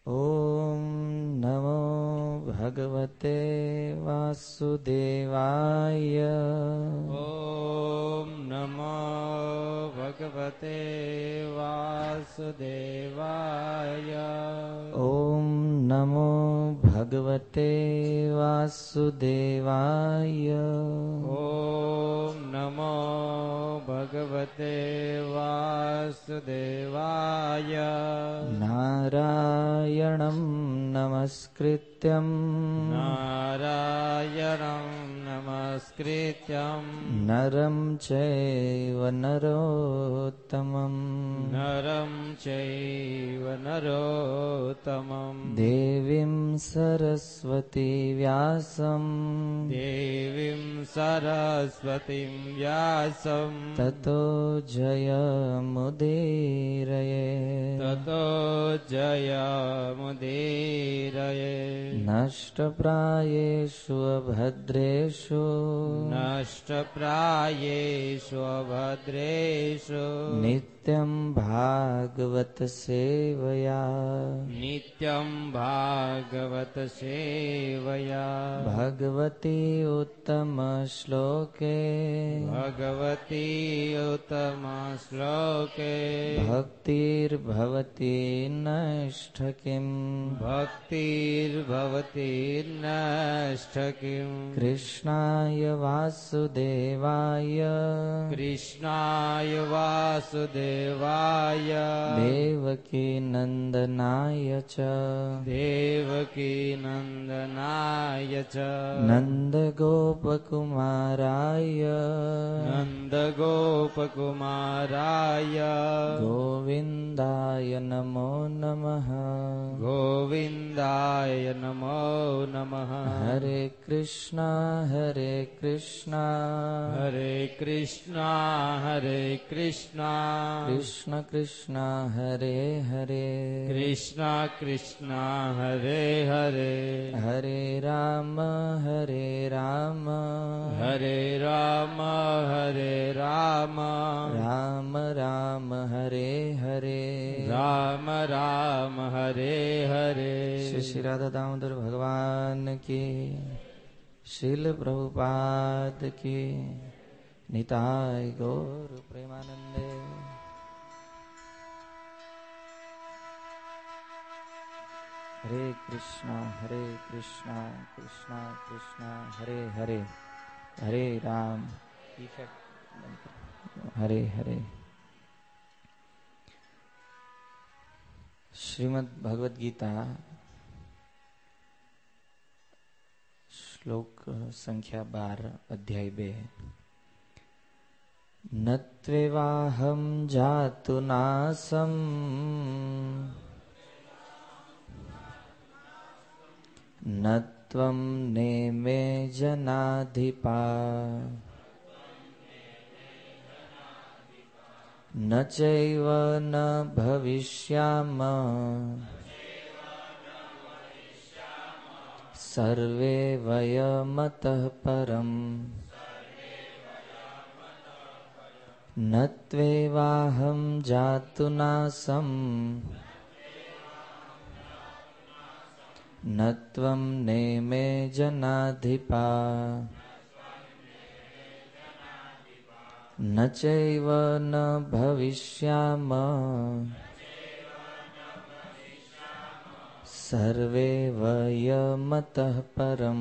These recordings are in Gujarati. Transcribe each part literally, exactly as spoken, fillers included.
ઓમ નમો ભગવતે વાસુદેવાય. ઓમ નમો ભગવતે વાસુદેવાય. ઓમ નમો ભગવતે વાસુદેવાય. ઓમ નમો ભગવતે વાસુદેવાય. નારાયણં નમસ્કૃત્યં નારાયણં નમસ્કૃત્યં નરં ચૈવ નરોત્તમં નરં ચૈવ નરોત્તમં દેવીં સરસ્વતી વ્યાસં દેવીં સરસ્વતીં વ્યાસં તતો જયમુદીરયે તતો જયમુદીરયે. નષ્ટપ્રાયેષુ અભદ્રેષુ નષ્ટપ્રાયેષુ અભદ્રેષુ નિત્યં ભાગવત સેવયા નિત્યં ભાગવત સેવયા. ભગવતી ઉત્તમ શ્લોકે ભગવતી ઉત્તમ શ્લોકે ભક્તિર્ભવતી નષ્ટકિમ ભક્તિર્ભવતી નષ્ટકિમ. કૃષ્ણાય વાસુદેવાય કૃષ્ણાય વાસુદેવાય દેવકી નંદનાય ચ દેવકી નંદનાય ચ નંદગોપકુમારાય નંદગોપકુમારાય ગોવિંદાય નમો નમઃ ગોવિંદાય નમો નમઃ. હરે કૃષ્ણ હરે કૃષ્ણ હરે કૃષ્ણ હરે કૃષ્ણ કૃષ્ણ કૃષ્ણ હરે હરે કૃષ્ણ કૃષ્ણ હરે હરે હરે રામ હરે રામ હરે રામ હરે રામ રામ રામ હરે હરે રામ રામ હરે હરે. શ્રી શ્રી રાધા દામોદર ભગવાન કી, શીલ પ્રભુપાદ કી, નિતાય ગૌર પ્રેમાનંદે. હરે કૃષ્ણ હરે કૃષ્ણ કૃષ્ણ કૃષ્ણ હરે હરે હરે રામ હરે હરે. શ્રીમદ ભગવદ ગીતા શ્લોક સંખ્યા બાર અધ્યાય બે. નત્વેવાહમ જાતુ નાસમ નત્વં નેમે જનાધિપા ન ચૈવ ન ભવિષ્યામ સર્વે વયમતઃ પરમ નત્વેવાહમ જાતુ નાસમ નત્વં નેમે જનાધિપા ન ચૈવ ન ભવિષ્યામ સર્વે વયમતઃ પરમ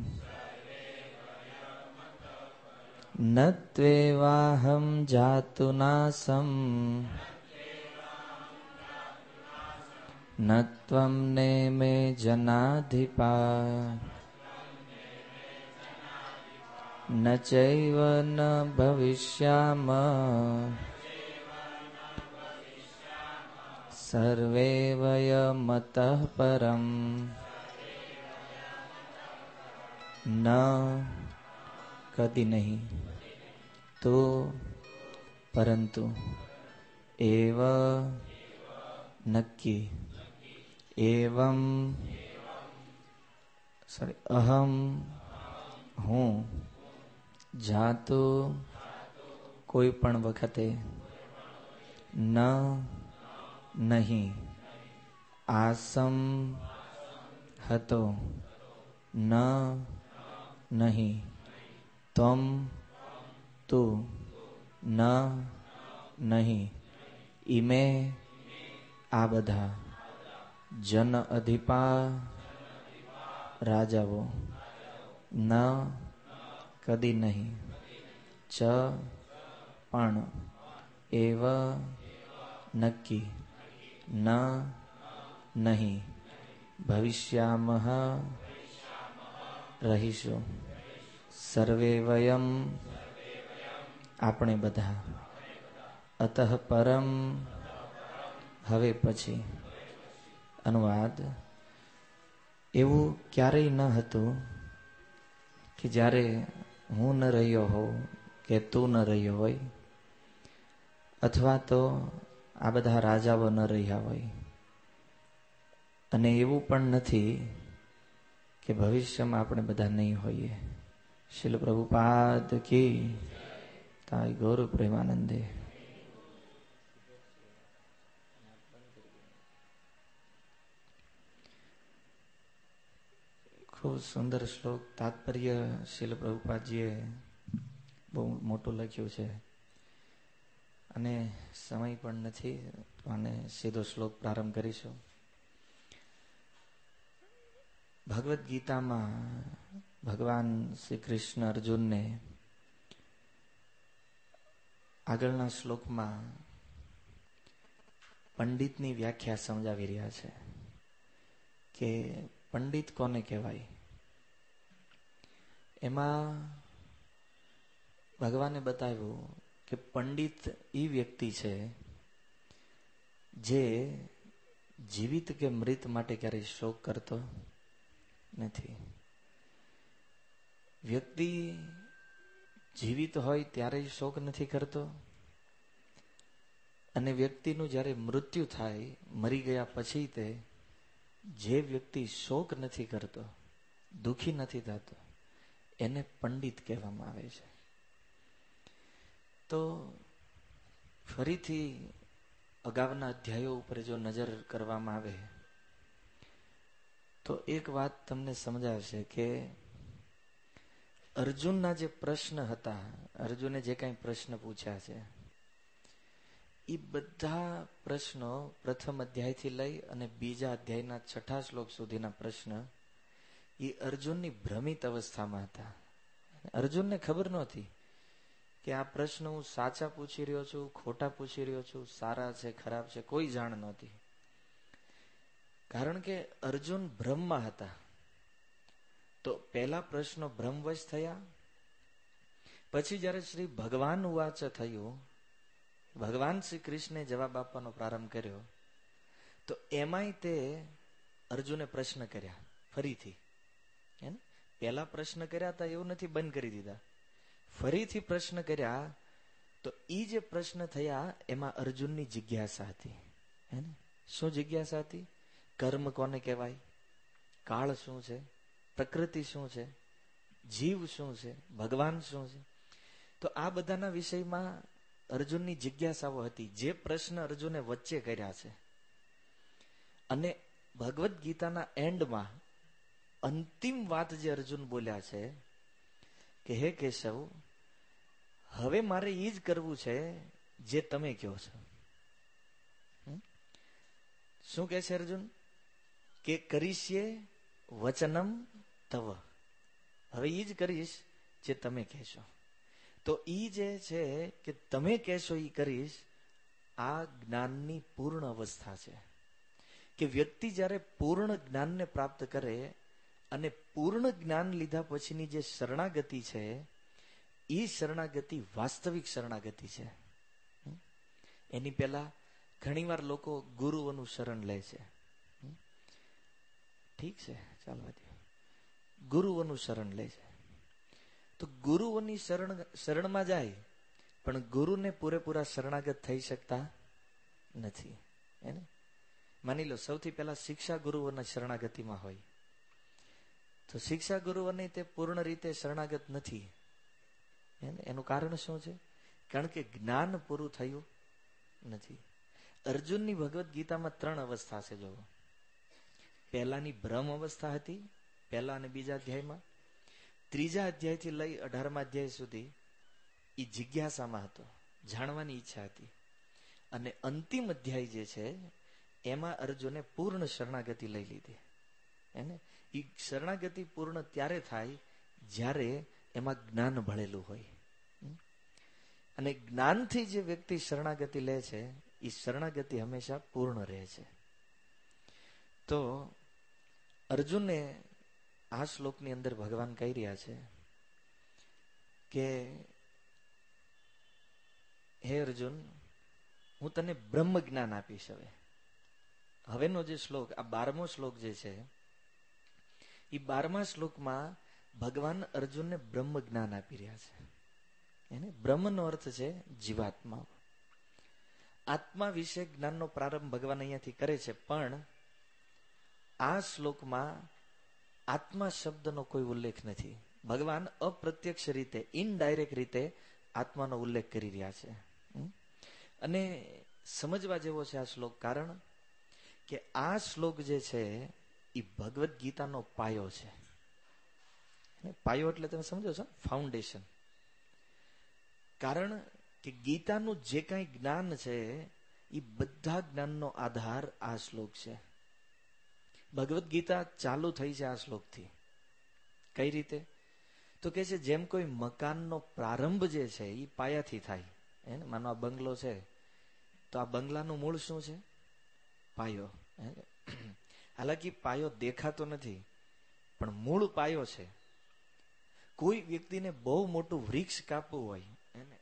નત્વેવાહમ જાતુ નાસમ નત્વં નેમે જનાધિપા ન ચૈવ ન ભવિષ્યામ સર્વે વયમતઃ પરમ ન કદી નહીં તો પરંતુ એવ નક્કી એવમ સોરી અહમ હું જાતો કોઈ પણ વખતે ન નહીં આસમ હતો, ન નહીં, ત્વમ તું, ન નહીં, ઈમે આ બધા, જન અધિપા રાજાઓ, ન કદી નહીં, ચ પણ, એવ નક્કી, ન નહીં, ભવિષ્યામહ રહીશું, સર્વે વયમ આપણે બધા, અતઃ પરમ હવે પછી. અનુવાદ: એવું ક્યારેય ન હતું કે જ્યારે હું ન રહ્યો હોઉં કે તું ન રહ્યો હોય, અથવા તો આ બધા રાજાઓ ન રહ્યા હોય, અને એવું પણ નથી કે ભવિષ્યમાં આપણે બધા નહીં હોઈએ. શીલ પ્રભુપાદ કી તાઈ ગૌર પ્રેમાનંદે. ખૂબ સુંદર શ્લોક, તાત્પર્ય શીલ પ્રભુપાદજીએ બહુ મોટું લખ્યું છે અને સમય પણ નથી, અને સીધો શ્લોક પ્રારંભ કરીશું. ભગવદ્ ગીતામાં ભગવાન શ્રી કૃષ્ણ અર્જુનને આગળના શ્લોકમાં પંડિતની વ્યાખ્યા સમજાવી રહ્યા છે કે પંડિત કોને કહેવાય. એમાં ભગવાને બતાવ્યું કે પંડિત એ વ્યક્તિ છે જે જીવિત કે મૃત માટે ક્યારેય શોક કરતો નથી. વ્યક્તિ જીવિત હોય ત્યારે શોક નથી કરતો, અને વ્યક્તિનું જ્યારે મૃત્યુ થાય, મરી ગયા પછી તે જે વ્યક્તિ શોક નથી કરતો, દુઃખી નથી થતો, એને પંડિત કહેવામાં આવે છે. તો ફરીથી અગાઉના અધ્યાયો ઉપર જો નજર કરવામાં આવે તો એક વાત તમને સમજાશે કે અર્જુનના જે પ્રશ્ન હતા, અર્જુને જે કાંઈ પ્રશ્ન પૂછ્યા છે, એ બધા પ્રશ્નો પ્રથમ અધ્યાયથી લઈ અને બીજા અધ્યાયના છઠ્ઠા શ્લોક સુધીના પ્રશ્ન એ અર્જુનની ભ્રમિત અવસ્થામાં હતા. અર્જુનને ખબર નહોતી કે આ પ્રશ્ન હું સાચા પૂછી રહ્યો છું, ખોટા પૂછી રહ્યો છું, સારા છે, ખરાબ છે, કોઈ જાણ નહોતી. કારણ કે અર્જુન ભ્રમમાં હતા. તો પહેલા પ્રશ્નો ભ્રમવશ થયા. પછી જ્યારે શ્રી ભગવાન ઉવાચ થયું, ભગવાન શ્રી કૃષ્ણે જવાબ આપવાનો પ્રારંભ કર્યો, તો એમાંય તે અર્જુને પ્રશ્ન કર્યા ફરીથી. હે ને, પહેલા પ્રશ્ન કર્યા હતા એવું નથી બંધ કરી દીધા, ફરીથી પ્રશ્ન કર્યા. તો એ જે પ્રશ્ન થયા એમાં અર્જુનની જિજ્ઞાસા હતી. હે ને, શું જિજ્ઞાસા હતી? કર્મ કોને કહેવાય, કાળ શું છે, પ્રકૃતિ શું છે, જીવ શું છે, ભગવાન શું છે. તો આ બધાના વિષયમાં અર્જુનની જિજ્ઞાસાઓ હતી, જે પ્રશ્ન અર્જુને વચ્ચે કર્યા છે. અને ભગવદ્ ગીતાના એન્ડમાં અંતિમ વાત જે અર્જુન બોલ્યા છે કે હે કેશવ, હવે મારે એ જ કરવું છે જે તમે કહો છો. શું કહે છે અર્જુન? કે કરીશ્યે વચનમ તવ, હવે એ જ કરીશ જે તમે કહેશો. તો એ જે છે કે તમે કહેશો એ કરીશ, આ જ્ઞાનની પૂર્ણ અવસ્થા છે. કે વ્યક્તિ જ્યારે પૂર્ણ જ્ઞાનને પ્રાપ્ત કરે અને પૂર્ણ જ્ઞાન લીધા પછીની જે શરણાગતિ છે, એ શરણાગતિ વાસ્તવિક શરણાગતિ છે. એની પહેલા ઘણીવાર લોકો ગુરુઓનું શરણ લે છે. ઠીક છે, ચાલવા દે. ગુરુઓનું શરણ લે છે. તો ગુરુઓની શરણ શરણમાં જાય, પણ ગુરુને પૂરેપૂરા શરણાગત થઈ શકતા નથી. એને માની લો, સૌથી પહેલા શિક્ષા ગુરુઓના શરણાગતિમાં હોય, તો શિક્ષા ગુરુઓને તે પૂર્ણ રીતે શરણાગત નથી. એનું કારણ શું છે? કારણ કે જ્ઞાન પૂરું થયું નથી. અર્જુનની ભગવદ્ ગીતામાં ત્રણ અવસ્થા છે. જોવો, પહેલાની બ્રહ્મ અવસ્થા હતી પહેલા અને બીજા અધ્યાયમાં. ત્રીજા અધ્યાયથી લઈ અઢારમા અધ્યાય સુધી એ જિજ્ઞાસામાં હતો, જાણવાની ઈચ્છા હતી. અને અંતિમ અધ્યાય જે છે એમાં અર્જુને પૂર્ણ શરણાગતિ લઈ લીધી. એને એ શરણાગતિ પૂર્ણ ત્યારે થાય જ્યારે એમાં જ્ઞાન ભળેલું હોય. અને જ્ઞાનથી જે વ્યક્તિ શરણાગતિ લે છે એ શરણાગતિ હંમેશા પૂર્ણ રહે છે. તો અર્જુનને આ શ્લોકની અંદર ભગવાન કહી રહ્યા છે કે હે અર્જુન, હું તને બ્રહ્મ જ્ઞાન આપીશ. હવે હવેનો જે શ્લોક, આ બારમો શ્લોક જે છે એ બારમા શ્લોકમાં ભગવાન અર્જુનને બ્રહ્મ જ્ઞાન આપી રહ્યા છે. એને બ્રહ્મનો અર્થ છે જીવાત્મા. આત્મા વિશે જ્ઞાનનો પ્રારંભ ભગવાન અહીંયાથી કરે છે, પણ આ શ્લોકમાં આત્મા શબ્દનો કોઈ ઉલ્લેખ નથી. ભગવાન અપ્રત્યક્ષ રીતે, ઇનડાયરેક્ટ રીતે આત્માનો ઉલ્લેખ કરી રહ્યા છે. અને સમજવા જેવો છે આ શ્લોક, કારણ કે આ શ્લોક જે છે એ ભગવદ્ ગીતાનો પાયો છે. પાયો એટલે તમે સમજો છો, ફાઉન્ડેશન. કારણ કે ગીતાનું જે કાંઈ જ્ઞાન છે એ બધા જ્ઞાનનો આધાર આ શ્લોક છે. ભગવદ્ ગીતા ચાલુ થઈ છે આ શ્લોકથી. કઈ રીતે? તો કે છે જેમ કોઈ મકાનનો પ્રારંભ જે છે એ પાયાથી થાય. હે ને, માનો આ બંગલો છે તો આ બંગલાનું મૂળ શું છે? પાયો. હાલાકી પાયો દેખાતો નથી, પણ મૂળ પાયો છે. કોઈ વ્યક્તિને બહુ મોટું વૃક્ષ કાપવું હોય, એને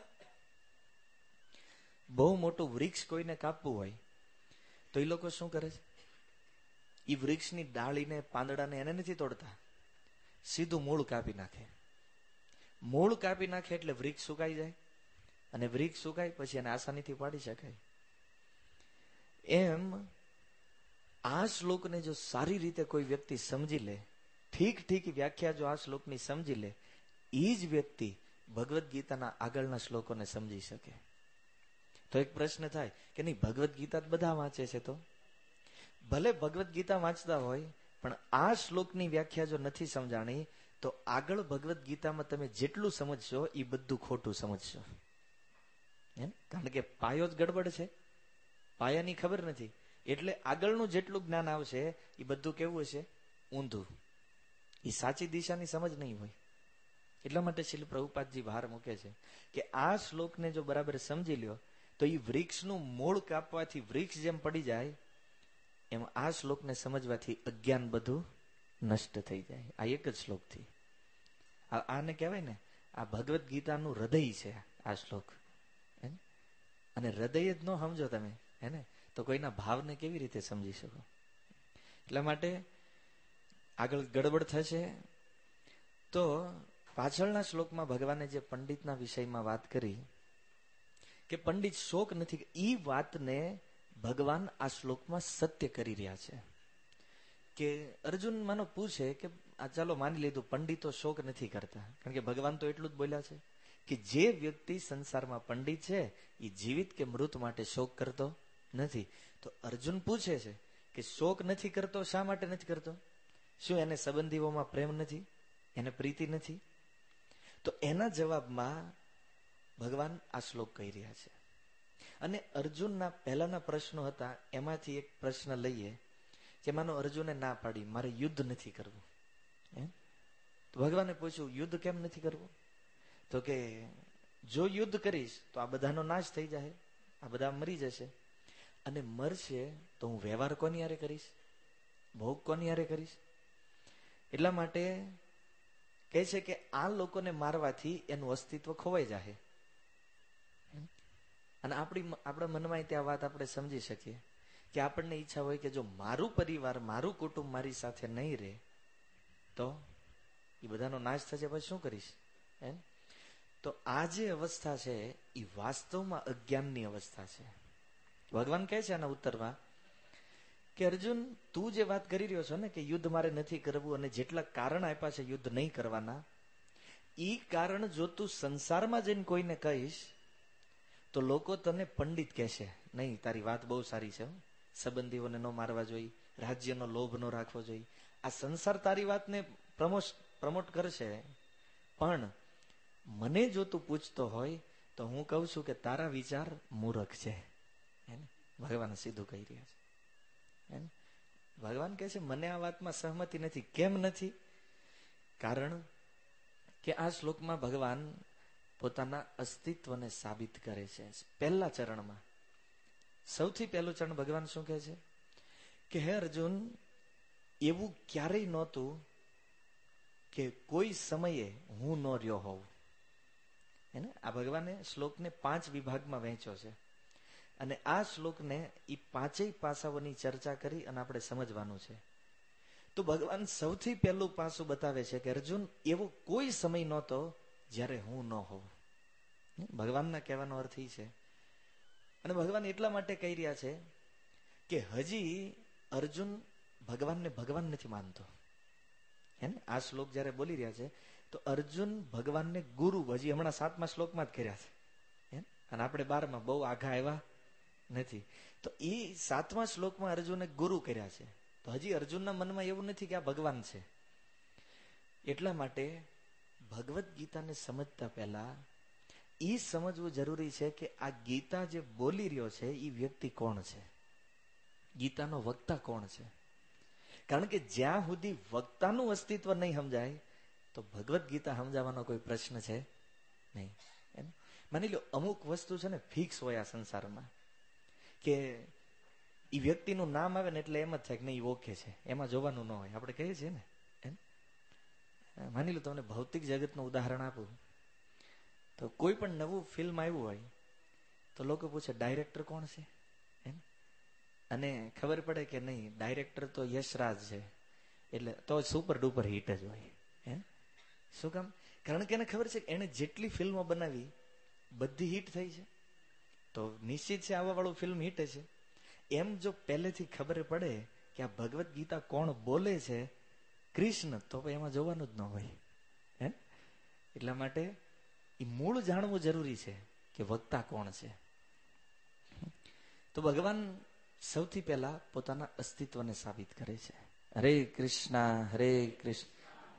બહુ મોટું વૃક્ષ કોઈને કાપવું હોય તો એ લોકો શું કરે છે? એ વૃક્ષની ડાળીને પાંદડાને એને નથી તોડતા, સીધું મૂળ કાપી નાખે. મૂળ કાપી નાખે એટલે વૃક્ષ સુકાઈ જાય, અને વૃક્ષ સુકાય પછી એને આસાનીથી પાડી શકાય. એમ આ શ્લોકને જો સારી રીતે કોઈ વ્યક્તિ સમજી લે, ઠીક ઠીક વ્યાખ્યા જો આ શ્લોકની સમજી લે, એ જ વ્યક્તિ ભગવદ્ ગીતાના આગળના શ્લોકોને સમજી શકે. તો એક પ્રશ્ન થાય કે નહીં, ભગવદ્ ગીતા બધા વાંચે છે, તો ભલે ભગવદ્ ગીતા વાંચતા હોય પણ આ શ્લોકની વ્યાખ્યા જો નથી સમજાણી તો આગળ ભગવદ્ ગીતામાં તમે જેટલું સમજશો એ બધું ખોટું સમજશો. એમ, કારણ કે પાયો જ ગડબડ છે, પાયાની ખબર નથી, એટલે આગળનું જેટલું જ્ઞાન આવશે એ બધું કેવું હશે? ઊંધું. એ સાચી દિશાની સમજ નહીં હોય. એટલા માટે શ્રીલ પ્રભુપાદજી બહાર મૂકે છે કે આ શ્લોકને જો બરાબર સમજી લ્યો તો એ વૃક્ષનું મૂળ કાપવાથી વૃક્ષ જેમ પડી જાય એમ આ શ્લોકને સમજવાથી અજ્ઞાન બધું નષ્ટ થઈ જાય. આ એક જ શ્લોકથી. આને કહેવાય ને, આ ભગવદ્ ગીતાનું હૃદય છે આ શ્લોક. અને હૃદય જ ન સમજો તમે હે તો કોઈના ભાવને કેવી રીતે સમજી શકો? એટલા માટે આગળ ગડબડ થશે. તો પાછળના શ્લોકમાં ભગવાને જે પંડિતના વિષયમાં વાત કરી કે પંડિત શોક નથી, એ વાતને ભગવાન આ શ્લોકમાં સત્ય કરી રહ્યા છે. કે અર્જુન માનો પૂછે કે આ ચાલો માની લીધું પંડિતો શોક નથી કરતા, કારણ કે ભગવાન તો એટલું જ બોલ્યા છે કે જે વ્યક્તિ સંસારમાં પંડિત છે એ જીવિત કે મૃત માટે શોક કરતો નથી. તો અર્જુન પૂછે છે કે શોક નથી કરતો, શા માટે નથી કરતો? શું એને સંબંધીઓમાં પ્રેમ નથી, એને પ્રીતિ નથી? તો એના જવાબમાં ભગવાન આ શ્લોક કહી રહ્યા છે. અને અર્જુનના પહેલાના પ્રશ્નો હતા, એમાંથી એક પ્રશ્ન લઈએ કે માનો અર્જુને ના પાડી મારે યુદ્ધ નથી કરવું. તો ભગવાને પૂછ્યું યુદ્ધ કેમ નથી કરવું? તો કે જો યુદ્ધ કરીશ તો આ બધાનો નાશ થઈ જાય, આ બધા મરી જશે, અને મરશે તો હું વ્યવહાર કોની હારે કરીશ, ભોગ કોની હારે કરીશ? એટલા માટે કહે છે કે આ લોકોને મારવાથી એનું અસ્તિત્વ ખોવાઈ જાય. અને આપણી આપણા મનમાં ત્યાં વાત આપણે સમજી શકીએ કે આપણને ઈચ્છા હોય કે જો મારું પરિવાર, મારું કુટુંબ મારી સાથે નહીં રહે તો એ બધાનો નાશ થશે, પછી શું કરીશ? એમ તો આ જે અવસ્થા છે એ વાસ્તવમાં અજ્ઞાનની અવસ્થા છે. ભગવાન કહે છે આના ઉત્તરમાં કે અર્જુન, તું જે વાત કરી રહ્યો છો ને કે યુદ્ધ મારે નથી કરવું અને જેટલા કારણ આપ્યા છે યુદ્ધ નહીં કરવાના, એ કારણ જો તું સંસારમાં જઈને કોઈને કહીશ તો લોકો તને પંડિત કહેશે. નહીં, તારી વાત બહુ સારી છે, સંબંધીઓને ન મારવા જોઈએ, રાજ્યનો લોભ ન રાખવો જોઈએ. આ સંસાર તારી વાતને પ્રમોટ પ્રમોટ કરશે, પણ મને જો તું પૂછતો હોય તો હું કહું છું કે તારા વિચાર મૂર્ખ છે. ભગવાન સીધું કહી રહ્યા છે. ભગવાન કહે છે મને આ વાતમાં સહમતિ નથી. કેમ નથી? કારણ કે આ શ્લોકમાં ભગવાન પોતાના અસ્તિત્વને સાબિત કરે છે. પહેલા ચરણમાં સૌથી પહેલું ચરણ ભગવાન શું કહે છે કે હે અર્જુન, એવું ક્યારેય નહોતું કે કોઈ સમયે હું ન રહ્યો હોઉં. એને આ ભગવાને શ્લોકને પાંચ વિભાગમાં વહેંચ્યો છે અને આ શ્લોકને એ પાંચેય પાસાઓની ચર્ચા કરી અને આપણે સમજવાનું છે. તો ભગવાન સૌથી પહેલું પાસું બતાવે છે કે અર્જુન, એવો કોઈ સમય નહોતો જ્યારે હું ન હોઉં. ભગવાનના કહેવાનો અર્થ એ છે. અને ભગવાન એટલા માટે કહી રહ્યા છે કે હજી અર્જુન ભગવાનને ભગવાન નથી માનતો. હે ને આ શ્લોક જયારે બોલી રહ્યા છે તો અર્જુન ભગવાનને ગુરુ હજી હમણાં સાતમા શ્લોકમાં જ કર્યા છે, અને આપણે બારમાં બહુ આઘા આવ્યા નથી. તો એ સાતમા શ્લોકમાં અર્જુને ગુરુ કર્યા છે. તો હજી અર્જુનના મનમાં એવું નથી કે આ ભગવાન છે. એટલા માટે ભગવદ્ ગીતાને સમજતા પહેલા એ સમજવું જરૂરી છે કે આ ગીતા જે બોલી રહ્યો છે એ વ્યક્તિ કોણ છે, ગીતાનો વક્તા કોણ છે. કારણ કે જ્યાં સુધી વક્તાનું અસ્તિત્વ નહીં સમજાય તો ભગવદ્ ગીતા સમજાવવાનો કોઈ પ્રશ્ન છે નહીં. એમ માની લો અમુક વસ્તુ છે ને ફિક્સ હોય આ સંસારમાં, કે એ વ્યક્તિનું નામ આવે ને એટલે એમ જ થાય કે નહીં ઓકે છે, એમાં જોવાનું ન હોય. આપણે કહીએ છીએ ને એમ. માની લો તમને ભૌતિક જગતનું ઉદાહરણ આપું તો કોઈ પણ નવું ફિલ્મ આવ્યું હોય તો લોકો પૂછે ડાયરેક્ટર કોણ છે એમ, અને ખબર પડે કે નહીં ડાયરેક્ટર તો યશરાજ છે, એટલે તો સુપર ડુપર હિટ જ હોય. એમ શું કામ? કારણ કે એને ખબર છે કે એને જેટલી ફિલ્મો બનાવી બધી હિટ થઈ છે, તો નિશ્ચિત છે આવા વાળું ફિલ્મ હિટ છે. એમ જો પહેલેથી ખબર પડે કે આ ભગવદ્ ગીતા કોણ બોલે છે, કૃષ્ણ, તો એમાં જોવાનું જ ન હોય. હે એટલા માટે એ મૂળ જાણવું જરૂરી છે કે વક્તા કોણ છે. તો ભગવાન સૌથી પહેલા પોતાના અસ્તિત્વને સાબિત કરે છે. હરે કૃષ્ણ હરે કૃષ્ણ.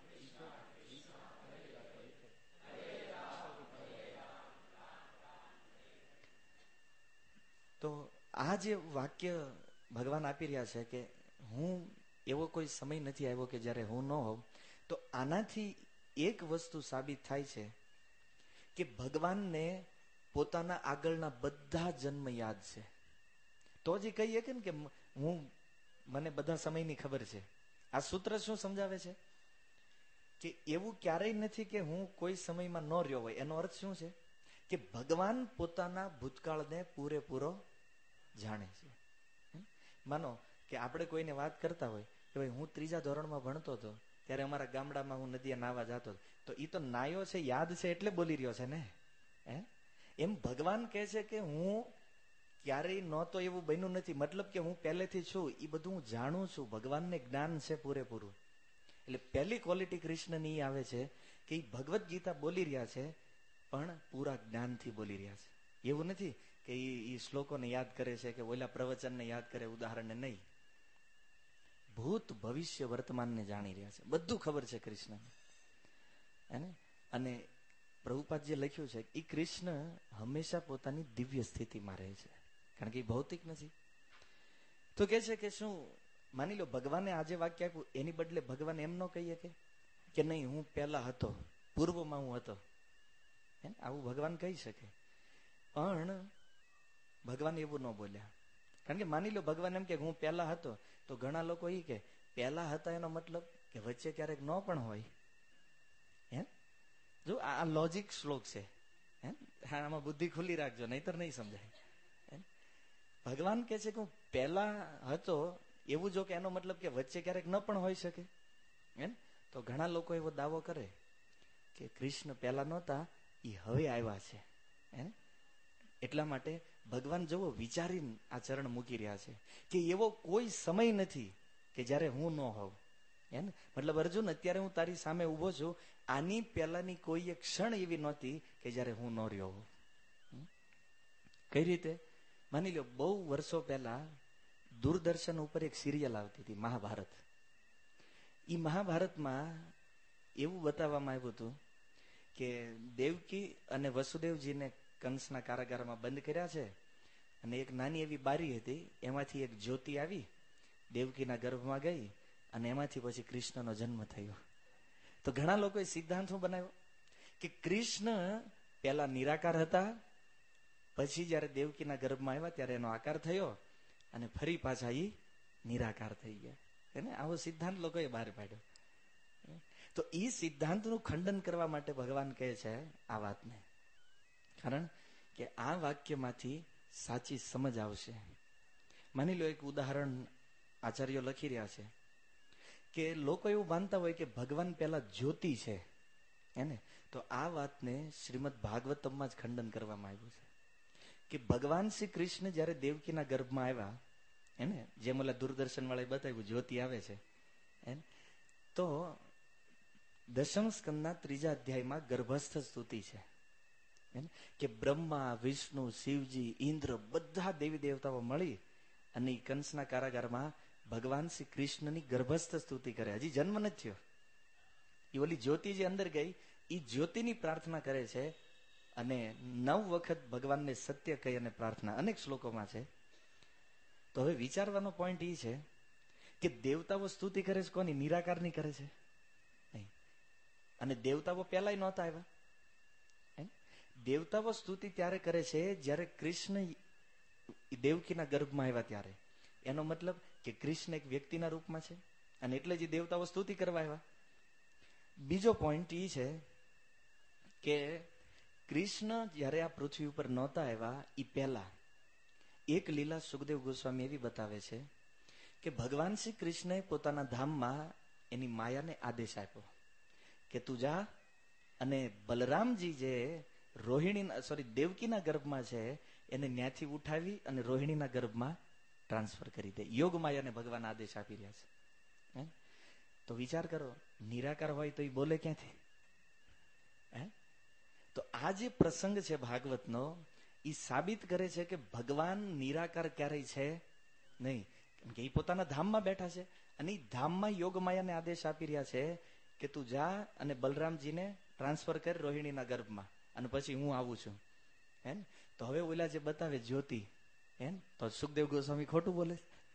તો આ જે વાક્ય ભગવાન આપી રહ્યા છે કે હું એવો કોઈ સમય નથી આવ્યો કે જ્યારે હું ન હોઉં, તો આનાથી એક વસ્તુ સાબિત થાય છે કે ભગવાનને પોતાના આગળના બધા જન્મ યાદ છે. તો જ કહીએ કે કે હું મને બધા સમયની ખબર છે. આ સૂત્ર શું સમજાવે છે કે એવું ક્યારેય નથી કે હું કોઈ સમયમાં ન રહ્યો હોય. એનો અર્થ શું છે કે ભગવાન પોતાના ભૂતકાળને પૂરેપૂરો જાણે છે. માનો કે આપણે કોઈને વાત કરતા હોય કે ભાઈ હું ત્રીજા ધોરણમાં ભણતો હતો ત્યારે અમારા ગામડામાં હું નદીએ નાવા જતો, તો એ તો નાયો છે, યાદ છે એટલે બોલી રહ્યો છે ને. હે એમ ભગવાન કહે છે કે હું ક્યારેય નહોતો એવું બન્યું નથી, મતલબ કે હું પહેલેથી છું, એ બધું હું જાણું છું. ભગવાનને જ્ઞાન છે પૂરેપૂરું. એટલે પહેલી ક્વોલિટી કૃષ્ણની આવે છે કે એ ભગવદ્ ગીતા બોલી રહ્યા છે પણ પૂરા જ્ઞાનથી બોલી રહ્યા છે. એવું નથી કે એ શ્લોકોને યાદ કરે છે કે ઓલા પ્રવચનને યાદ કરે, ઉદાહરણને નહીં. ભૂત ભવિષ્ય વર્તમાનને જાણી રહ્યા છે, બધું ખબર છે કૃષ્ણને. એને અને પ્રભુપાદ જે લખ્યું છે એ કૃષ્ણ હંમેશા પોતાની દિવ્ય સ્થિતિમાં રહે છે, કારણ કે એ ભૌતિક નથી. તો કે છે કે શું માની લો ભગવાને આજે વાક્ય આપ્યું, એની બદલે ભગવાન એમ ન કહીએ કે કે નહીં હું પહેલા હતો, પૂર્વમાં હું હતો. આવું ભગવાન કહી શકે, પણ ભગવાન એવું ન બોલ્યા. કારણ કે માની લો ભગવાન એમ કે હું પહેલા હતો, તો ઘણા લોકો એ કે પહેલા હતા એનો મતલબ કે વચ્ચે ક્યારેક ન પણ હોય. હે જો આ લોજિક શ્લોક છે, હે આમાં બુદ્ધિ ખુલ્લી રાખજો નહીતર નહીં સમજાય. ભગવાન કે છે કે હું પહેલા હતો એવું જો કે એનો મતલબ કે વચ્ચે ક્યારેક ન પણ હોઈ શકે. એમ તો ઘણા લોકો એવો દાવો કરે કે કૃષ્ણ પહેલા નહોતા, એ હવે આવ્યા છે. હે એટલા માટે ભગવાન જવો વિચારીને આ ચરણ મૂકી રહ્યા છે કે એવો કોઈ સમય નથી કે જ્યારે હું ન હોઉં. હે ને મતલબ અર્જુન અત્યારે હું તારી સામે ઉભો છું, આની પહેલાની કોઈ એક ક્ષણ એવી નહોતી કે જ્યારે હું ન રહ્યો હોઉં. કઈ રીતે? માની લો બહુ વર્ષો પહેલા દૂરદર્શન ઉપર એક સિરિયલ આવતી હતી મહાભારત. એ મહાભારતમાં એવું બતાવવામાં આવ્યું હતું કે દેવકી અને વસુદેવજીને કંસના કારાગારમાં બંધ કર્યા છે અને એક નાની એવી બારી હતી, એમાંથી એક જ્યોતિ આવી દેવકીના ગર્ભમાં ગઈ અને એમાંથી પછી કૃષ્ણનો જન્મ થયો. તો ઘણા લોકોએ સિદ્ધાંત શું બનાવ્યો કે કૃષ્ણ પેલા નિરાકાર હતા, પછી જયારે દેવકીના ગર્ભમાં આવ્યા ત્યારે એનો આકાર થયો અને ફરી પાછા એ નિરાકાર થઈ ગયા. એને આવો સિદ્ધાંત લોકોએ બહાર પાડ્યો. તો એ સિદ્ધાંતનું ખંડન કરવા માટે ભગવાન કહે છે આ વાતને, કારણ કે આ વાક્યમાંથી સાચી સમજ આવશે. માની લો એક ઉદાહરણ આચાર્યો લખી રહ્યા છે કે લોકો એવું માનતા હોય કે ભગવાન પેલા જ્યોતિ છે એને, તો આ વાતને શ્રીમદ ભાગવતમમાં જ ખંડન કરવામાં આવ્યું છે કે ભગવાન શ્રી કૃષ્ણ જયારે દેવકીના ગર્ભમાં આવ્યા એને, જેમ ઓલા દૂરદર્શન વાળાએ બતાવ્યું જ્યોતિ આવે છે એને, તો દશમ સ્કંદના ત્રીજા અધ્યાયમાં ગર્ભસ્થ સ્તુતિ છે કે બ્રહ્મા, વિષ્ણુ, શિવજી, ઇન્દ્ર બધા દેવી દેવતાઓ મળી અને કંસના કારાગારમાં ભગવાન શ્રી કૃષ્ણની ગર્ભસ્થ સ્તુતિ કરે. હજી જન્મ નથી થયો, એ ઓલી જ્યોતિ જે અંદર ગઈ એ જ્યોતિની પ્રાર્થના કરે છે અને નવ વખત ભગવાનને સત્ય કહી અને પ્રાર્થના અનેક શ્લોકોમાં છે. તો હવે વિચારવાનો પોઈન્ટ એ છે કે દેવતાઓ સ્તુતિ કરે છે કોની? નિરાકારની કરે છે. અને દેવતાઓ પેલા નહોતા આવ્યા. દેવતાઓ સ્તુતિ ત્યારે કરે છે જ્યારે કૃષ્ણ દેવકીના ગર્ભમાં આવ્યા ત્યારે. એનો મતલબ કે કૃષ્ણ એક વ્યક્તિના રૂપમાં છે અને એટલે જ દેવતાઓ સ્તુતિ કરવા આવ્યા. બીજો પોઈન્ટ એ છે કે કૃષ્ણ જયારે આ પૃથ્વી ઉપર નહોતા આવ્યા એ પહેલા એક લીલા સુખદેવ ગોસ્વામી એવી બતાવે છે કે ભગવાન શ્રી કૃષ્ણએ પોતાના ધામમાં એની માયાને આદેશ આપ્યો કે તું જા અને બલરામજી જે રોહિણી સોરી દેવકીના ગર્ભમાં છે એને ન્યાથી ઉઠાવી અને રોહિણીના ગર્ભમાં ટ્રાન્સફર કરી દે. યોગ માયાને ભગવાન આદેશ આપી રહ્યા છે. તો વિચાર કરો, નિરાકાર હોય તો એ બોલે ક્યાંથી? હે તો આ જે પ્રસંગ છે ભાગવતનો એ સાબિત કરે છે કે ભગવાન નિરાકાર ક્યારેય છે નહીં, કેમ કે એ પોતાના ધામમાં બેઠા છે અને એ ધામમાં યોગ માયાને આદેશ આપી રહ્યા છે કે તું જા અને બલરામજીને ટ્રાન્સફર કર રોહિણીના ગર્ભમાં અને પછી હું આવું છું. હે તો હવે ઓલા જે બતાવે જ્યોતિ હે તો સુખદેવ ગોસ્વામી ખોટું બોલે.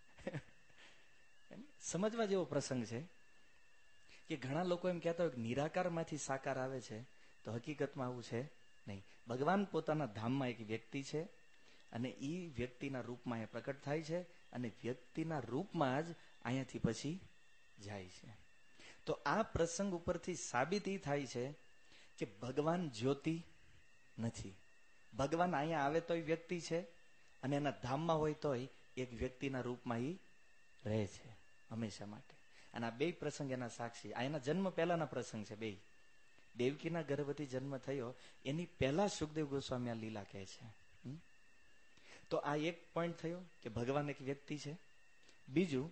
સમજવા જેવો પ્રસંગ છે કે ઘણા લોકો એમ કહેતા હોય કે નિરાકારમાંથી સાકાર આવે છે, તો હકીકતમાં આવું છે નહીં. ભગવાન પોતાના ધામમાં એક વ્યક્તિ છે અને એ વ્યક્તિના રૂપમાં અહીંયા પ્રકટ થાય છે અને વ્યક્તિના રૂપમાં જ અહીંયાથી પછી જાય છે. તો આ પ્રસંગ ઉપરથી સાબિત એ થાય છે કે ભગવાન જ્યોતિ નથી. ભગવાન અહીંયા આવે તોય વ્યક્તિ છે અને એના ધામમાં હોય તોય એક વ્યક્તિના રૂપમાં એ રહે છે હંમેશા માટે. અને આ બે પ્રસંગ એના સાક્ષી. આ એના જન્મ પહેલાના પ્રસંગ છે બે. દેવકીના ગર્ભથી જન્મ થયો એની પહેલા સુખદેવ ગોસ્વામી આ લીલા કહે છે. તો આ એક પોઈન્ટ થયો કે ભગવાન એક વ્યક્તિ છે. બીજું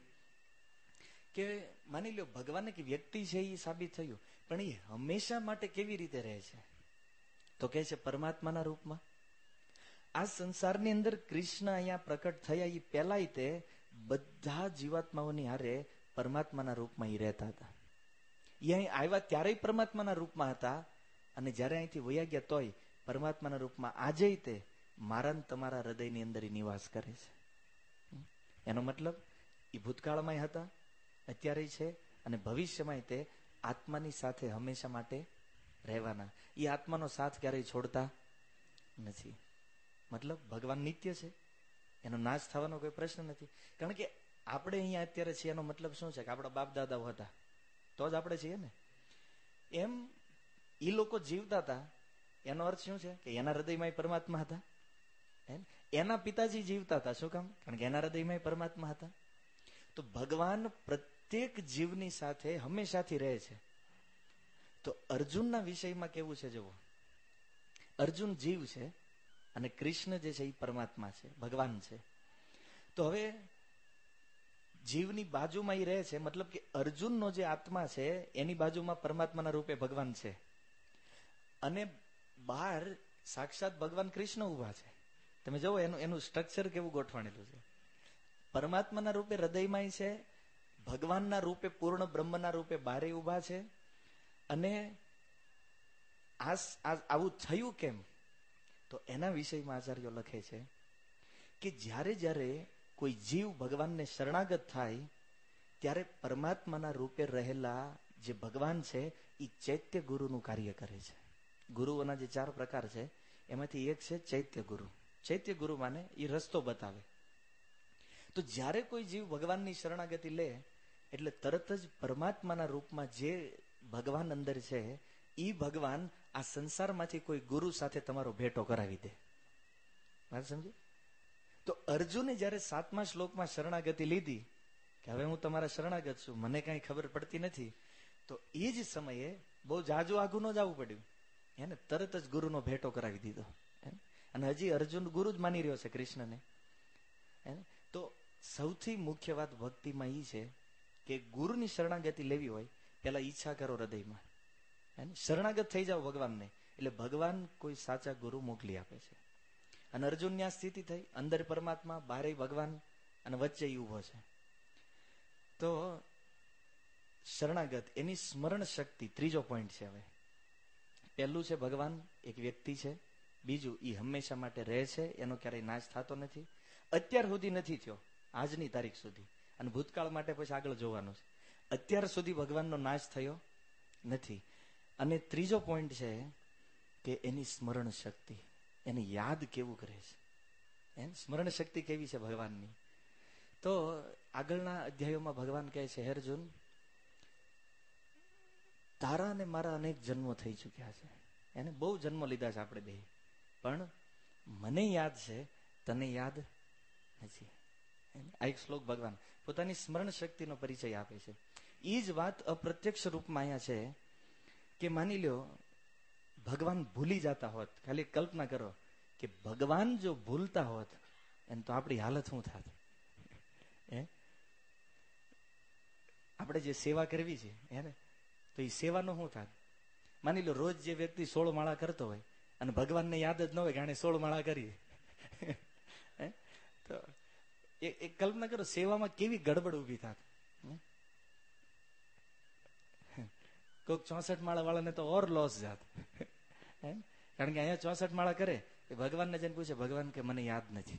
કે માની લો ભગવાન એક વ્યક્તિ છે એ સાબિત થયું, પણ એ હંમેશા માટે કેવી રીતે રહે છે? તો કહે છે પરમાત્માના રૂપમાં. આ સંસારની અંદર કૃષ્ણ અહીંયા પ્રકટ થયા એ પહેલા તે બધા જીવાત્માઓની હારે પરમાત્માના રૂપમાં એ રહેતા હતા. એ અહીં આવ્યા ત્યારે પરમાત્માના રૂપમાં હતા અને જયારે અહીંથી વયા ગયા તોય પરમાત્માના રૂપમાં આજે તે મારા ને તમારા હૃદયની અંદર નિવાસ કરે છે. એનો મતલબ એ ભૂતકાળમાં હતા, અત્યારે છે અને ભવિષ્યમાં તે આત્માની સાથે હંમેશા માટે રહેવાના. એ આત્માનો સાથ ક્યારેય છોડતા નથી. મતલબ ભગવાન નિત્ય છે, એનો નાશ થવાનો કોઈ પ્રશ્ન નથી. કારણ કે આપણે અહીંયા અત્યારે છીએ એનો મતલબ શું છે કે આપણા બાપ દાદાઓ હતા તો જ આપણે છીએ ને. એમ એ લોકો જીવતા હતા એનો અર્થ શું છે કે એના હૃદયમાં પરમાત્મા હતા. એના પિતાજી જીવતા હતા, શું કામ? કારણ કે એના હૃદયમાં પરમાત્મા હતા. તો ભગવાન પ્રત્યેક જીવની સાથે હંમેશાથી રહે છે. તો અર્જુનના વિષયમાં કેવું છે જુઓ, અર્જુન જીવ છે અને કૃષ્ણ જે છે એ પરમાત્મા છે, ભગવાન છે. તો હવે જીવની બાજુમાં એ રહે છે, મતલબ કે અર્જુનનો જે આત્મા છે એની બાજુમાં પરમાત્માના રૂપે ભગવાન છે અને બહાર સાક્ષાત ભગવાન કૃષ્ણ ઉભા છે. તમે જુઓ એનું એનું સ્ટ્રક્ચર કેવું ગોઠવાણેલું છે. પરમાત્માના રૂપે હૃદયમાં છે, ભગવાનના રૂપે પૂર્ણ બ્રહ્મના રૂપે બારે ઉભા છે. અને આ આવું થયું કેમ? તો એના વિષયમાં આચાર્યો લખે છે કે જ્યારે જ્યારે કોઈ જીવ ભગવાનને શરણાગત થાય ત્યારે પરમાત્માના રૂપે રહેલા જે ભગવાન છે એ ચૈત્ય ગુરુનું કાર્ય કરે છે. ગુરુઓના જે ચાર પ્રકાર છે એમાંથી એક છે ચૈત્ય ગુરુ. ચૈત્ય ગુરુ માને એ રસ્તો બતાવે. તો જ્યારે કોઈ જીવ ભગવાનની શરણાગતિ લે એટલે તરત જ પરમાત્માના રૂપમાં જે ભગવાન અંદર છે એ ભગવાન આ સંસારમાંથી કોઈ ગુરુ સાથે તમારો ભેટો કરાવી દે. વાત સમજી? તો અર્જુને જ્યારે સાતમા શ્લોકમાં શરણાગતિ લીધી કે હવે હું તમારા શરણાગત છું, મને કાંઈ ખબર પડતી નથી, તો એ જ સમયે બહુ જાજુ આઘું ન જવું પડ્યું, એને તરત જ ગુરુનો ભેટો કરાવી દીધો. અને હજી અર્જુન ગુરુ જ માની રહ્યો છે કૃષ્ણને. તો સૌથી મુખ્ય વાત ભક્તિમાં એ છે કે ગુરુની શરણાગતિ લેવી હોય પેલા ઈચ્છા કરો હૃદયમાં, શરણાગત થઈ જાઓ ભગવાનને, એટલે ભગવાન કોઈ સાચા ગુરુ મોકલી આપે છે. અને અર્જુનની આ સ્થિતિ થઈ, અંદર પરમાત્મા, બારે ભગવાન અને વચ્ચે ઉભો છે. તો શરણાગત એની સ્મરણ શક્તિ ત્રીજો પોઈન્ટ છે. હવે પહેલું છે ભગવાન એક વ્યક્તિ છે, બીજું એ હંમેશા માટે રહે છે, એનો ક્યારેય નાશ થતો નથી, અત્યાર સુધી નથી થયો, આજની તારીખ સુધી, અને ભૂતકાળ માટે પછી આગળ જોવાનું છે. અત્યાર સુધી ભગવાનનો નાશ થયો નથી. અને ત્રીજો પોઈન્ટ છે કે એની સ્મરણ શક્તિ, એને યાદ કેવું કરે છે, એમ સ્મરણ શક્તિ કેવી છે ભગવાનની. તો આગળના અધ્યાયોમાં ભગવાન કહે છે, હે અર્જુન, તારા અને મારા અનેક જન્મો થઈ ચુક્યા છે, એને બહુ જન્મો લીધા છે આપણે બે, પણ મને યાદ છે, તને યાદ નથી. આ એક શ્લોક ભગવાન પોતાની સ્મરણ શક્તિનો પરિચય આપે છે. એ જ વાત અપ્રત્યક્ષ રૂપમાં અહીંયા છે કે માની લ્યો ભગવાન ભૂલી જતા હોત, ખાલી કલ્પના કરો કે ભગવાન જો ભૂલતા હોત એને તો આપણી હાલત શું થાત? હે, આપણે જે સેવા કરવી છે એને તો એ સેવાનો શું થાત? માની લો રોજ જે વ્યક્તિ સોળ માળા કરતો હોય અને ભગવાનને યાદ જ ન હોય કે આને સોળ માળા કરી, તો એક કલ્પના કરો સેવામાં કેવી ગડબડ ઉભી થાત. કોઈક ચોસઠ માળા વાળાને તો ઓર લોસ જાત, કારણ કે અહીંયા ચોસઠ માળા કરે એ ભગવાનને જઈને પૂછે, ભગવાન કે મને યાદ નથી.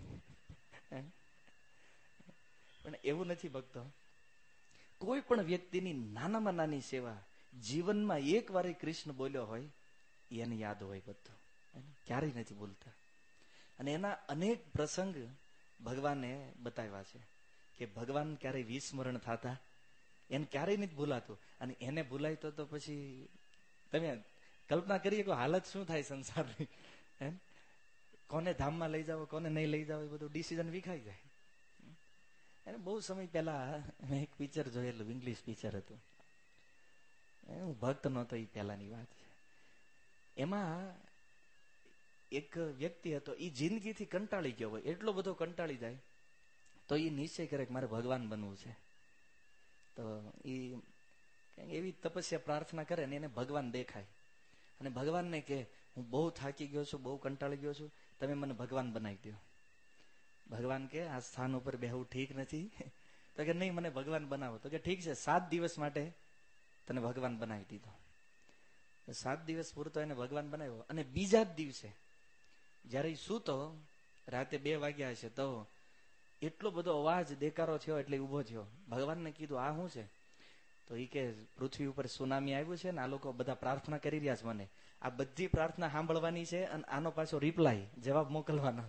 પણ એવું નથી ભક્તો, કોઈ પણ વ્યક્તિની નાનામાં નાની સેવા જીવનમાં એક વાર કૃષ્ણ બોલ્યો હોય એને યાદ હોય બધું, ક્યારેય નથી ભૂલતા. અને એના અનેક પ્રસંગ ભગવાને બતાવ્યા છે કે ભગવાન ક્યારેય વિસ્મરણ થતા, એને ક્યારેય નથી ભૂલાતું. અને એને ભૂલાય તો તો પછી તમે કલ્પના કરીએ કે હાલત શું થાય સંસારની. એમ કોને ધામમાં લઈ જાઓ, કોને નહીં લઈ જાઓ, એ બધું ડિસિઝન વિખાઈ જાય. એને બહુ સમય પહેલા મેં એક પિક્ચર જોયેલું, ઇંગ્લિશ પિક્ચર હતું, હું ભક્ત નહોતો, એ પહેલાની વાત છે. એમાં એક વ્યક્તિ હતો, એ જિંદગીથી કંટાળી ગયો હોય, એટલો બધો કંટાળી જાય તો એ નિશ્ચય કરે કે મારે ભગવાન બનવું છે. તો એ એવી તપસ્યા પ્રાર્થના કરે ને એને ભગવાન દેખાય અને ભગવાનને કે હું બહુ થાકી ગયો છું, બહુ કંટાળી ગયો છું, તમે મને ભગવાન બનાવી દો. ભગવાન કે આ સ્થાન ઉપર બેહવું ઠીક નથી. તો કે નહીં, મને ભગવાન બનાવો. તો કે ઠીક છે, સાત દિવસ માટે તને ભગવાન બનાવી દીધો. સાત દિવસ પૂરતો એને ભગવાન બનાવ્યો. અને બીજા જ દિવસે જયારે સૂતો, રાતે બે વાગ્યા હશે, તો એટલો બધો અવાજ દેકારો થયો એટલે ઉભો થયો. ભગવાનને કીધું આ શું છે? તો એ કે પૃથ્વી ઉપર સુનામી આવ્યું છે ને આ લોકો બધા પ્રાર્થના કરી રહ્યા છે, મને આ બધી પ્રાર્થના સાંભળવાની છે અને આનો પાછો રિપ્લાય જવાબ મોકલવાનો.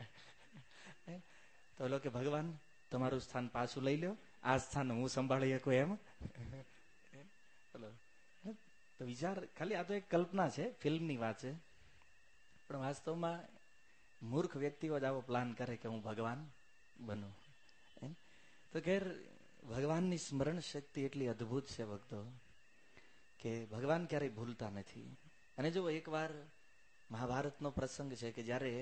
તો લોકો કે ભગવાન તમારું સ્થાન પાછું લઈ લો, આ સ્થાન હું સંભાળી શકું એમ. તો વિચાર, ખાલી આ તો એક કલ્પના છે, ફિલ્મની વાત છે, પણ વાસ્તવમાં મૂર્ખ વ્યક્તિઓ જ આવો પ્લાન કરે કે હું ભગવાન બનું. તો ખેર ભગવાનની સ્મરણ શક્તિ એટલી અદ્ભુત છે ભક્તો કે ભગવાન ક્યારેય ભૂલતા નથી. અને જો એકવાર મહાભારતનો પ્રસંગ છે કે જ્યારે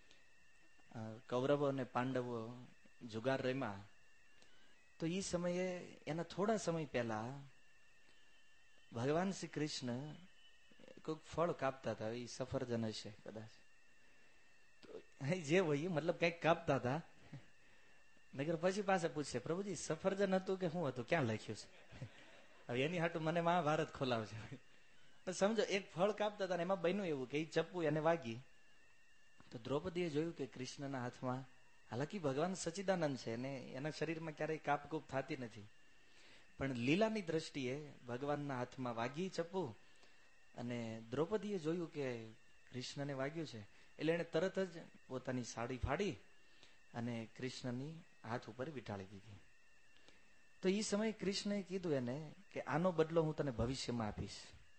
કૌરવો અને પાંડવો જુગાર રમ્યા, તો એ સમયે એના થોડા સમય પહેલા ભગવાન શ્રી કૃષ્ણ કોઈક ફળ કાપતા હતા, એ સફરજન હશે કદાચ, તો જે હોય મતલબ કઈક કાપતા હતા. નગર પછી પાસે પૂછશે, પ્રભુજી સફરજન હતું કે શું હતું, ક્યાં લખ્યું છે? હવે એની હાટું મને મહાભારત ખોલાવશે. સમજો, એક ફળ કાપતા હતા એમાં બન્યું એવું કે એ ચપ્પુ એને વાગી. તો દ્રૌપદીએ જોયું કે કૃષ્ણના હાથમાં, હાલાકી ભગવાન સચ્ચિદાનંદ છે અને એના શરીરમાં ક્યારેય કાપકૂપ થતી નથી, પણ લીલાની દ્રષ્ટિએ ભગવાનના હાથમાં વાગી ચપ્પુ, અને દ્રૌપદીએ જોયું કે કૃષ્ણને વાગ્યું છે, એટલે એને તરત જ પોતાની સાડી ફાડી અને કૃષ્ણની હાથ ઉપર વીંટાળી દીધી. તો એ સમયે કૃષ્ણએ કીધું એને કે આનો બદલો હું તને ભવિષ્યમાં આપીશ.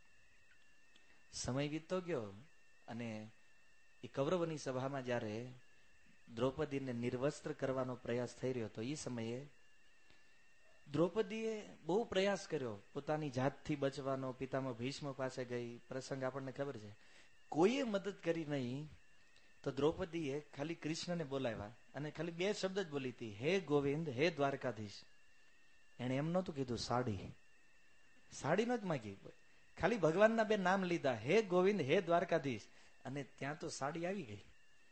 સમય વીતતો ગયો અને એ કૌરવની સભામાં જ્યારે દ્રૌપદીને નિર્વસ્ત્ર કરવાનો પ્રયાસ થઈ રહ્યો હતો, એ સમયે દ્રૌપદીએ બહુ પ્રયાસ કર્યો પોતાની જાતથી બચવાનો. પિતામહ ભીષ્મ પાસે ગઈ, પ્રસંગ આપણને ખબર છે. કોઈએ મદદ કરી નહીં. તો દ્રૌપદીએ ખાલી કૃષ્ણને બોલાવ્યા અને ખાલી બે શબ્દ જ બોલી હતી, હે ગોવિંદ, હે દ્વારકાધીશ. એને એમ નહોતું કીધું સાડી, સાડી નો જ માગી, ખાલી ભગવાનના બે નામ લીધા, હે ગોવિંદ, હે દ્વારકાધીશ, અને ત્યાં તો સાડી આવી ગઈ.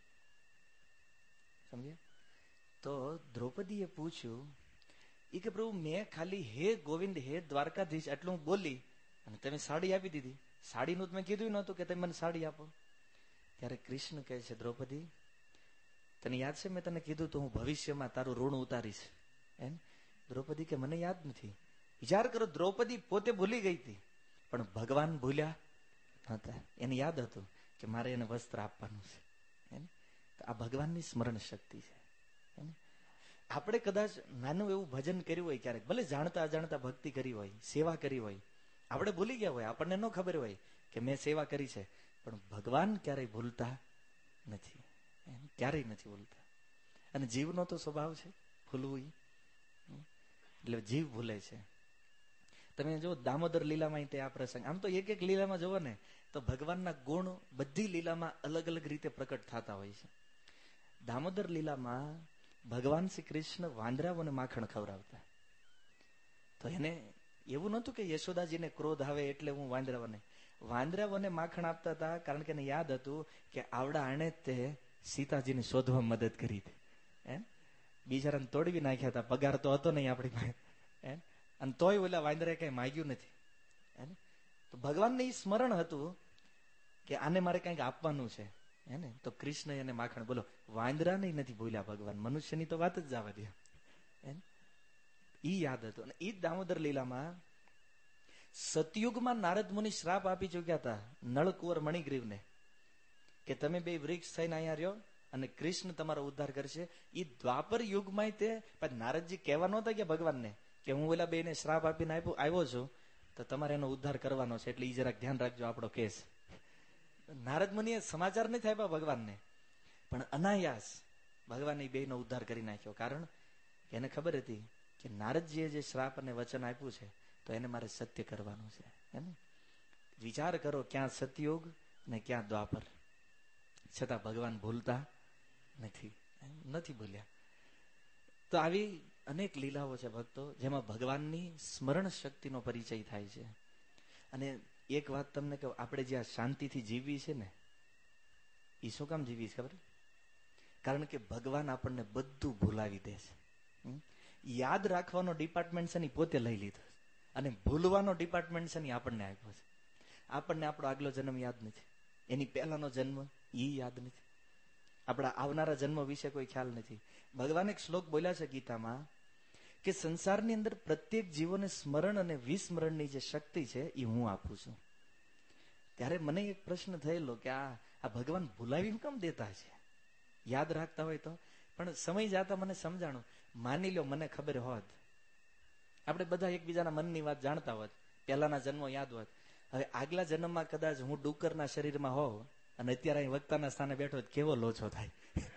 સમજે? તો દ્રૌપદીએ પૂછ્યું, એ કે પ્રભુ મેં ખાલી હે ગોવિંદ, હે દ્વારકાધીશ આટલું બોલી અને તમે સાડી આપી દીધી. સાડીનું મેં કીધું નહોતું કે તમે મને સાડી આપો. ત્યારે કૃષ્ણ કહે છે, દ્રૌપદી તને યાદ છે મેં તને કીધું તો હું ભવિષ્યમાં તારું ઋણ ઉતારીશ? એમ દ્રૌપદી કે મને યાદ નથી. વિચાર કરો, દ્રૌપદી પોતે ભૂલી ગઈ હતી પણ ભગવાન ભૂલ્યા હતા. એને યાદ હતું કે મારે એને વસ્ત્ર આપવાનું છે. એમ તો આ ભગવાનની સ્મરણ શક્તિ છે. આપણે કદાચ નાનું એવું ભજન કર્યું હોય, ક્યારેક ભલે જાણતા અજાણતા ભક્તિ કરી હોય, સેવા કરી હોય, આપણે ભૂલી ગયા હોય, આપણને ન ખબર હોય કે મેં સેવા કરી છે, પણ ભગવાન ક્યારેય ભૂલતા નથી, ક્યારેય નથી ભૂલતા. અને જીવનો તો સ્વભાવ છે ભૂલવું, એટલે જીવ ભૂલે છે. તમે જો દામોદર લીલામાં તે આ પ્રસંગ, આમ તો એક એક લીલામાં જોવો ને તો ભગવાનના ગુણ બધી લીલામાં અલગ અલગ રીતે પ્રકટ થતા હોય છે. દામોદર લીલામાં ભગવાન શ્રી કૃષ્ણ વાંદરાઓને માખણ ખવડાવતા. તો એને એવું નહોતું કે યશોદાજીને ક્રોધ આવે એટલે હું વાંદરાઓને વાંદરાઓને માખણ આપતા હતા, કારણ કે એને યાદ હતું કે આવડા આણે તે સીતાજીને શોધવા મદદ કરી હતી. એમ બિચારાને તોડવી નાખ્યા હતા, પગાર તો હતો નહીં આપણી પાસે, એમ અને તોય ઓલા વાંદરાએ કઈ માગ્યું નથી. એમ તો ભગવાનને એ સ્મરણ હતું કે આને મારે કંઈક આપવાનું છે. એને તો કૃષ્ણ એને માખણ, બોલો વાંદરાને નથી ભૂલ્યા ભગવાન, મનુષ્યની તો વાત જ જવા દે. એમ ઈ યાદ હતું. અને ઈ દામોદર લીલામાં સતયુગમાં નારદ મુનિ શ્રાપ આપી ચુક્યા હતા નળકુંવર મણિગ્રીવને કે તમે બે વૃક્ષ થઈને અહીંયા રહ્યો અને કૃષ્ણ તમારો ઉદ્ધાર કરશે. ઈ દ્વાપર યુગમાં તે નારદજી કહેવા નહોતા કે ભગવાનને કે હું ઓલા બેને શ્રાપ આપીને આપ્યો આવ્યો છું તો તમારે એનો ઉદ્ધાર કરવાનો છે, એટલે ઈ જરાક ધ્યાન રાખજો આપણો કેસ. નારદ મુનિએ સમાચાર નથી આપ્યા ભગવાનને, પણ અનાયાસ ભગવાન એ બેનો ઉદ્ધાર કરી નાખ્યો. કારણ એને ખબર હતી કે નારદજીએ જે શ્રાપ અને વચન આપ્યું છે તો એને મારે સત્ય કરવાનું છે. એમ વિચાર કરો, ક્યાં સતયુગ અને ક્યાં દ્વાપર, છતાં ભગવાન ભૂલતા નથી, નથી ભૂલ્યા. તો આવી અનેક લીલાઓ છે ભક્તો, જેમાં ભગવાનની સ્મરણ શક્તિનો પરિચય થાય છે. અને એક વાત તમને કહું, આપણે જ્યાં શાંતિથી જીવવી છે ને, એ શું કામ જીવી છે ખબર? કારણ કે ભગવાન આપણને બધું ભૂલાવી દે છે. યાદ રાખવાનો ડિપાર્ટમેન્ટ છે ને પોતે લઈ લીધો, અને ભૂલવાનો ડિપાર્ટમેન્ટ છે ને આપણને આપ્યો છે. આપણને આપણો આગલો જન્મ યાદ નથી, એની પહેલાનો જન્મ એ યાદ નથી, આપણા આવનારા જન્મ વિશે કોઈ ખ્યાલ નથી. ભગવાન એક શ્લોક બોલ્યા છે ગીતામાં કે સંસારની અંદર પ્રત્યેક જીવોને સ્મરણ અને વિસ્મરણની જે શક્તિ છે એ હું આપું છું. ત્યારે મને એક પ્રશ્ન થયેલો કે આ આ ભગવાન ભૂલાવી કેમ દેતા છે? યાદ રાખતા હોય તો. પણ સમય જતા મને સમજાણું, માની લો મને ખબર હોત, આપણે બધા એકબીજાના મનની વાત જાણતા હોત, પહેલાના જન્મો યાદ હોત, હવે આગલા જન્મમાં કદાચ હું ડુક્કરના શરીરમાં હોઉં અને અત્યારે અહીં વક્તાના સ્થાને બેઠો કેવો લોચો થાય?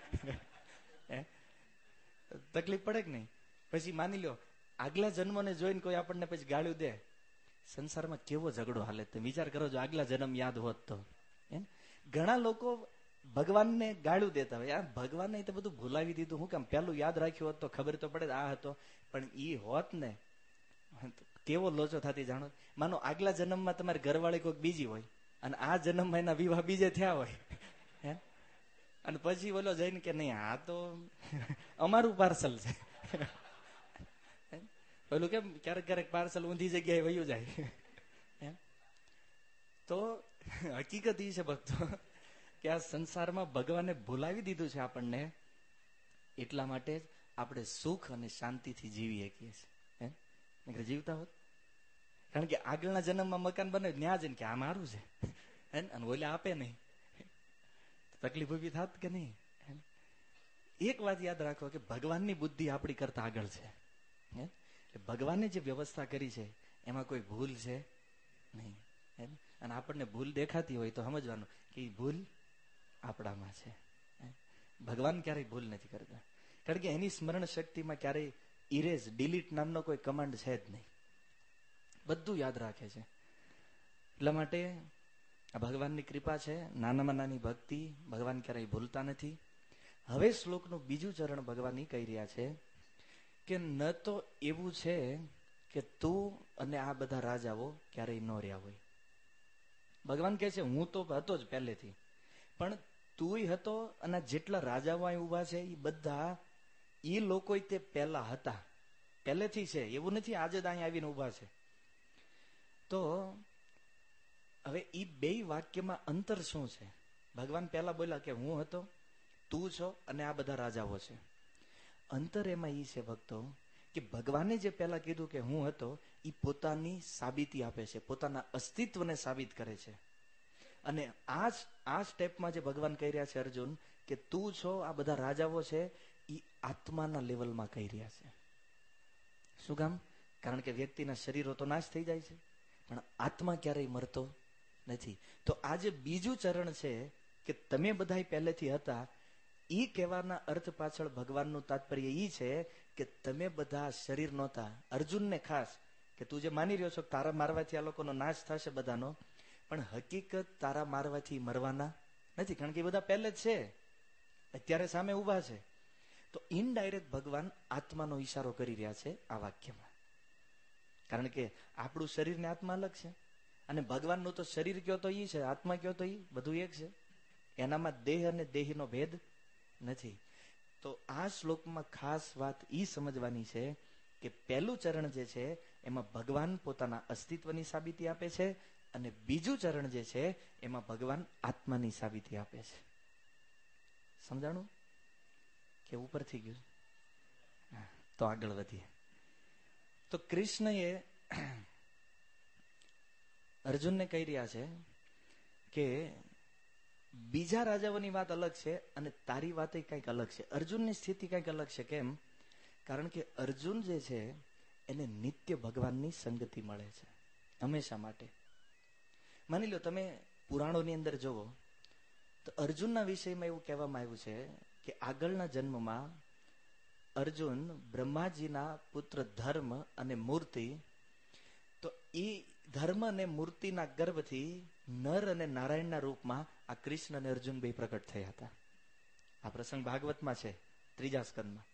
તકલીફ પડે કે નહીં? પછી માની લો આગલા જન્મને જોઈને કોઈ આપણને પછી ગાળ્યું દે, સંસારમાં કેવો ઝઘડો હાલે. તમે વિચાર કરો, જો આગલા જન્મ યાદ હોત તો. એમ ઘણા લોકો ભગવાનને ગાળ્યું દેતા હોય, આ ભગવાનને તો બધું ભૂલાવી દીધું, હું કેમ પેલું યાદ રાખ્યું હોત તો ખબર તો પડે આ હતો, પણ ઈ હોત ને કેવો લોચો થતી જાણો. માનો આગલા જન્મમાં તમારી ઘરવાળી કોઈક બીજી હોય અને આ જન્મમાં એના વિવાહ બીજે થયા હોય, હે, અને પછી બોલો જઈને કે નહીં આ તો અમારું પાર્સલ છે, પેલું કેમ ક્યારેક ક્યારેક પાર્સલ ઊંધી જગ્યાએ વયું જાય. તો હકીકત એ છે ભક્તો કે આ સંસારમાં ભગવાને ભૂલાવી દીધું છે આપણને, એટલા માટે જ આપણે સુખ અને શાંતિથી જીવી શકીએ છીએ. જીવતા હોત, કારણ કે આગળના જન્મમાં મકાન બને ન્યા જઈને કે આ મારું છે અને ઓલે આપે નહીં, તકલીફ ઉભી થાત કે નહીં. એક વાત યાદ રાખો કે ભગવાનની બુદ્ધિ આપણી કરતા આગળ છે. ભગવાને જે વ્યવસ્થા કરી છે એમાં કોઈ ભૂલ છે નહીં. અને આપણને ભૂલ દેખાતી હોય તો સમજવાનું કે એ ભૂલ આપણામાં છે. ભગવાન ક્યારેય ભૂલ નથી કરતા, કારણ કે એની સ્મરણ શક્તિમાં ક્યારેય ઇરેઝ ડિલીટ નામનો કોઈ કમાન્ડ છે જ નહીં. બધું યાદ રાખે છે. એટલા માટે આ ભગવાનની કૃપા છે, નાનામાં નાની ભક્તિ, ભગવાન ક્યારેય ભૂલતા નથી. હવે શ્લોકનું બીજું ચરણ ભગવાન એ કહી રહ્યા છે કે ન તો એવું છે કે તું અને આ બધા રાજાઓ ક્યારેય ન રહ્યા હોય. ભગવાન કહે છે હું તો હતો જ પહેલેથી, પણ તુંય હતો અને જેટલા રાજાઓ અહીં ઉભા છે એ બધા એ લોકો તે પહેલા હતા, પહેલેથી છે, એવું નથી આજે જ અહીં આવીને ઉભા છે. તો હવે એ બે વાક્યમાં અંતર શું છે? ભગવાન પહેલા બોલ્યા કે હું હતો, તું છો અને આ બધા રાજાઓ છે. અંતર એમાં એ છે ભક્તો કે ભગવાને જે પહેલા કીધું કે હું હતો એ પોતાની સાબિતી આપે છે, પોતાના અસ્તિત્વને સાબિત કરે છે. અને આ આ સ્ટેપમાં જે ભગવાન કહી રહ્યા છે અર્જુન કે તું છો, આ બધા રાજાઓ છે, એ આત્માના લેવલમાં કહી રહ્યા છે. શું કામ? કારણ કે વ્યક્તિના શરીરો તો નાશ થઈ જાય છે, પણ આત્મા ક્યારેય મરતો નથી. તો આ જે બીજું ચરણ છે કે તમે બધા પહેલેથી હતા, એ કહેવાના અર્થ પાછળ ભગવાનનું તાત્પર્ય એ છે કે તમે બધા શરીર નહોતા. અર્જુનને ખાસ કે તું જે માની રહ્યો છો તારા મારવાથી આ લોકોનો નાશ થશે બધાનો, પણ હકીકત તારા મારવાથી મરવાના નથી, કારણ કે એ બધા પહેલે જ છે, અત્યારે સામે ઉભા છે. તો ઇનડાયરેક્ટ ભગવાન આત્માનો ઈશારો કરી રહ્યા છે આ વાક્યમાં, કારણ કે આપણું શરીર ને આત્મા અલગ છે, અને ભગવાનનું તો શરીર કયો તો ઈ છે, આત્મા કયો તો ઈ, બધું એક છે. એનામાં દેહ અને દેહીનો ભેદ નથી. તો આ શ્લોકમાં ખાસ વાત ઈ સમજવાની છે કે પહેલું ચરણ જે છે એમાં ભગવાન પોતાના અસ્તિત્વની સાબિતી આપે છે, અને બીજું ચરણ જે છે એમાં ભગવાન આત્માની સાબિતી આપે છે. સમજાણું કે ઉપરથી ગયું? તો આગળ વધીએ. તો કૃષ્ણએ અર્જુનને કહી રહ્યા છે કે બીજા રાજાઓની વાત અલગ છે અને તારી વાત કંઈક અલગ છે. અર્જુનની સ્થિતિ કંઈક અલગ છે. કેમ? કારણ કે અર્જુન જે છે એને નિત્ય ભગવાનની સંગતિ મળે છે હંમેશા માટે. માની લો તમે પુરાણોની અંદર જુઓ તો અર્જુનના વિષયમાં એવું કહેવામાં આવ્યું છે કે આગળના જન્મમાં અર્જુન બ્રહ્માજીના પુત્ર ધર્મ અને મૂર્તિ, તો એ ધર્મ અને મૂર્તિના ગર્ભથી નર અને નારાયણના રૂપમાં આ કૃષ્ણ અને અર્જુન બે પ્રકટ થયા હતા. આ પ્રસંગ ભાગવતમાં છે ત્રીજા સ્કંદમાં.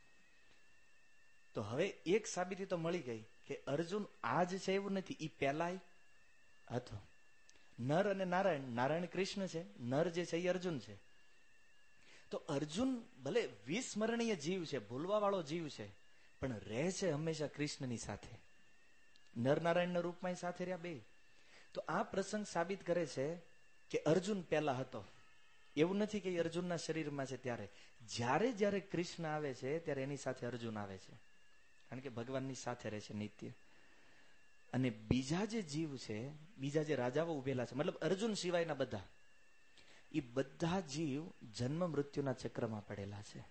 તો હવે એક સાબિતી તો મળી ગઈ કે અર્જુન આજ છે એવું નથી, એ પહેલાય હતો. નર અને નારાયણ, નારાયણ કૃષ્ણ છે, નર જે છે એ અર્જુન છે. તો અર્જુન ભલે વિસ્મરણીય જીવ છે, ભૂલવા વાળો જીવ છે, પણ રહે છે હંમેશા કૃષ્ણની સાથે. નર નારાયણના રૂપમાં સાથે રહ્યા બે. તો આ પ્રસંગ સાબિત કરે છે કે અર્જુન પહેલા હતો. એવું નથી કે અર્જુનના શરીરમાં છે ત્યારે. જ્યારે જ્યારે કૃષ્ણ આવે છે ત્યારે એની સાથે અર્જુન આવે છે, કારણ કે ભગવાનની સાથે રહે છે નિત્ય. અને બીજા જે જીવ છે, બીજા જે રાજાઓ ઉભેલા છે, મતલબ અર્જુન સિવાયના બધા, એ બધા જીવ જન્મ મૃત્યુના ચક્રમાં પડેલા છે.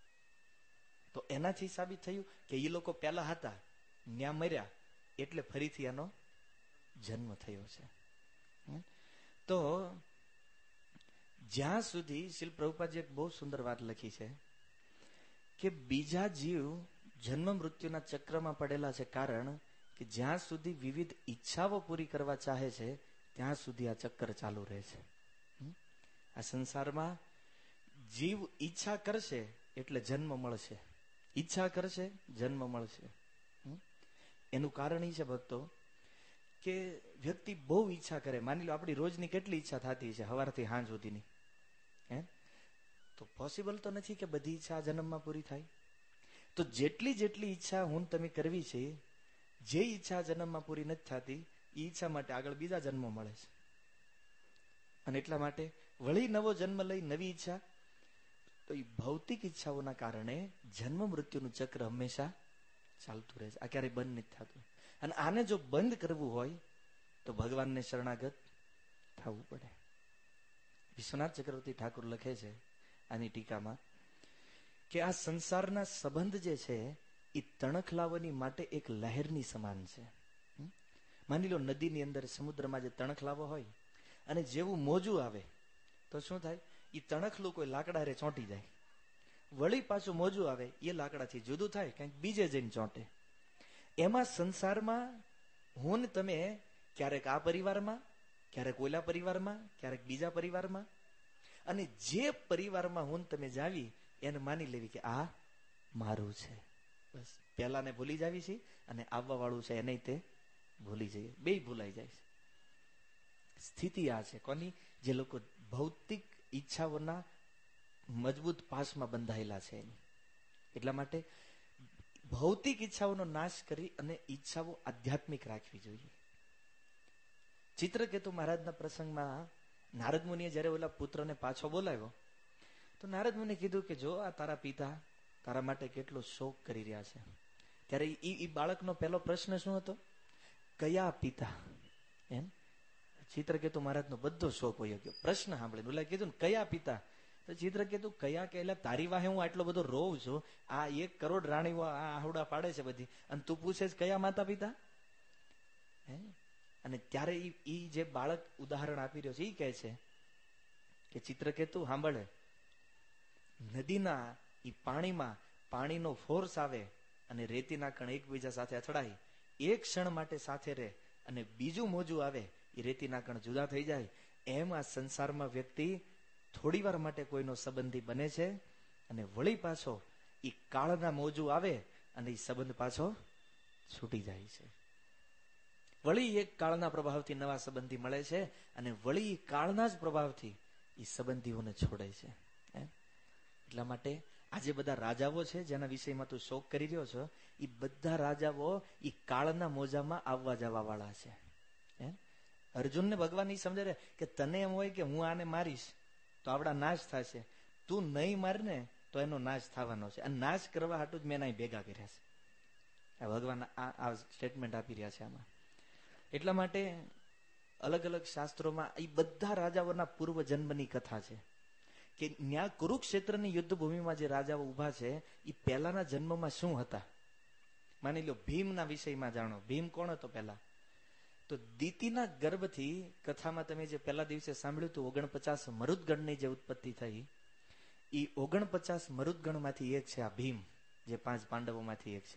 તો એનાથી સાબિત થયું કે એ લોકો પહેલા હતા, ન્યા મર્યા, એટલે ફરીથી એનો જન્મ થયો છે. તો જ્યાં સુધી શ્રીલ પ્રભુપાદજી એક બહુ સુંદર વાત લખી છે કે બીજા જીવ જન્મ મૃત્યુના ચક્રમાં પડેલા છે, કારણ કે જ્યાં સુધી વિવિધ ઈચ્છાઓ પૂરી કરવા ચાહે છે ત્યાં સુધી આ ચક્કર ચાલુ રહે છે. આ સંસારમાં જીવ ઈચ્છા કરશે એટલે જન્મ મળશે, ઈચ્છા કરશે જન્મ મળશે. એનું કારણ એ છે ભક્તો કે વ્યક્તિ બહુ ઈચ્છા કરે. માની લો આપણી રોજની કેટલી ઈચ્છા થતી છે સવારથી સાંજ સુધીની, હે તો પોસિબલ તો નથી કે બધી ઈચ્છા આ જન્મમાં પૂરી થાય. તો જેટલી જેટલી ઈચ્છા હું તમે કરવી છે, જે ઈચ્છા જન્મમાં પૂરી નથી થતી એ ઈચ્છા માટે આગળ બીજા જન્મો મળે છે. અને એટલા માટે વળી નવો જન્મ લઈ નવી ઈચ્છા. તો એ ભૌતિક ઈચ્છાઓના કારણે જન્મ મૃત્યુનું ચક્ર હંમેશા ચાલતું રહે છે. આ ક્યારેય બંધ નથી થતું. અને આને જો બંધ કરવું હોય તો ભગવાનને શરણાગત થવું પડે. વિશ્વનાથ ચક્રવર્તી ઠાકુર લખે છે આની ટીકામાં કે આ સંસારના સંબંધ જે છે એ તણખલાવની માટે એક લહેરની સમાન છે. માની લો નદીની અંદર સમુદ્રમાં જે તણખલાવો હોય અને જેવું મોજું આવે તો શું થાય? એ તણખલું કોઈ લાકડા રે ચોંટી જાય. વળી પાછું મોજું આવે એ લાકડાથી જુદું થાય, કંઈક બીજે જઈને ચોંટે. એમાં સંસારમાં હું ને તમે ક્યારેક આ પરિવારમાં, ક્યારેક ઓલા પરિવારમાં, ક્યારેક બીજા પરિવારમાં, અને જે પરિવારમાં હું તમે જાવી એને માની લેવી કે આ મારું છે. બસ પહેલાને ભૂલી જાવી છે અને આવવા વાળું છે એને તે ભૂલી જઈએ, બે ભૂલાઈ જાય છે. સ્થિતિ આ છે કોની? જે લોકો ભૌતિક ઈચ્છાઓના મજબૂત પાસમાં બંધાયેલા છે એની. એટલા માટે ભૌતિક ઈચ્છાઓનો નાશ કરી અને ઈચ્છાઓ આધ્યાત્મિક રાખવી જોઈએ. ચિત્રકેતુ મહારાજના પ્રસંગમાં નારદ મુનિએ જયારે ઓલા પુત્રને પાછો બોલાવ્યો તો નારદ મુનિએ કીધું કે જો આ તારા પિતા તારા માટે કેટલો શોક કરી રહ્યા છે. ત્યારે ઈ બાળકનો પહેલો પ્રશ્ન શું હતો? કયા પિતા? એમ ચિત્રકેતુ મહારાજનો બધો શોક હોય ગયો પ્રશ્ન સાંભળીને. ઓલા કીધું ને કયા પિતા? તો ચિત્રકેતુ કયા કે એટલે તારી વાહે હું આટલો બધો રોઉં છું, આ એક કરોડ રાણીઓ આ આહુડા પાડે છે બધી, અને તું પૂછે છે કયા માતા પિતા? હે? અને ત્યારે ઈ જે બાળક ઉદાહરણ આપી રહ્યો છે એ કહે છે કે ચિત્રકેતુ સાંભળે, નદીના ઈ પાણીમાં પાણીનો ફોર્સ આવે અને રેતીના કણ એકબીજા સાથે અથડાય, એક ક્ષણ માટે સાથે રહે અને બીજું મોજું આવે એ રેતીના કણ જુદા થઈ જાય. એમ આ સંસારમાં વ્યક્તિ થોડી વાર માટે કોઈનો સંબંધી બને છે અને વળી પાછો એ કાળના મોજું આવે અને એ સંબંધ પાછો છૂટી જાય છે. વળી એક કાળના પ્રભાવથી નવા સંબંધી મળે છે અને વળી કાળના જ પ્રભાવથી એ સંબંધીઓને છોડે છે. એટલા માટે આજે બધા રાજાઓ છે જેના વિષયમાં તું શોક કરી રહ્યો છો, એ બધા રાજાઓ એ કાળના મોજામાં આવવા જવા વાળા છે. અર્જુનને ભગવાન એ સમજે કે તને એમ હોય કે હું આને મારીશ તો આપણા નાશ થશે, તું નહીં મારને તો એનો નાશ થવાનો છે, અને નાશ કરવા હાટું જ મેં એના ભેગા કર્યા છે. આ ભગવાન આ સ્ટેટમેન્ટ આપી રહ્યા છે આમાં. એટલા માટે અલગ અલગ શાસ્ત્રોમાં એ બધા રાજાઓના પૂર્વ જન્મની કથા છે કે ન્યા કુરુક્ષેત્રની યુદ્ધ ભૂમિમાં જે રાજાઓ ઉભા છે એ પહેલાના જન્મમાં શું હતા. માની લો ભીમના વિષયમાં જાણો. ભીમ કોણ હતો પહેલા? તો દીતિના ગર્ભથી કથામાં તમે જે પહેલા દિવસે સાંભળ્યું હતું ઓગણપચાસ મરુદગણની જે ઉત્પત્તિ થઈ, એ ઓગણપચાસ મરુદગણમાંથી એક છે આ ભીમ, જે પાંચ પાંડવોમાંથી એક છે.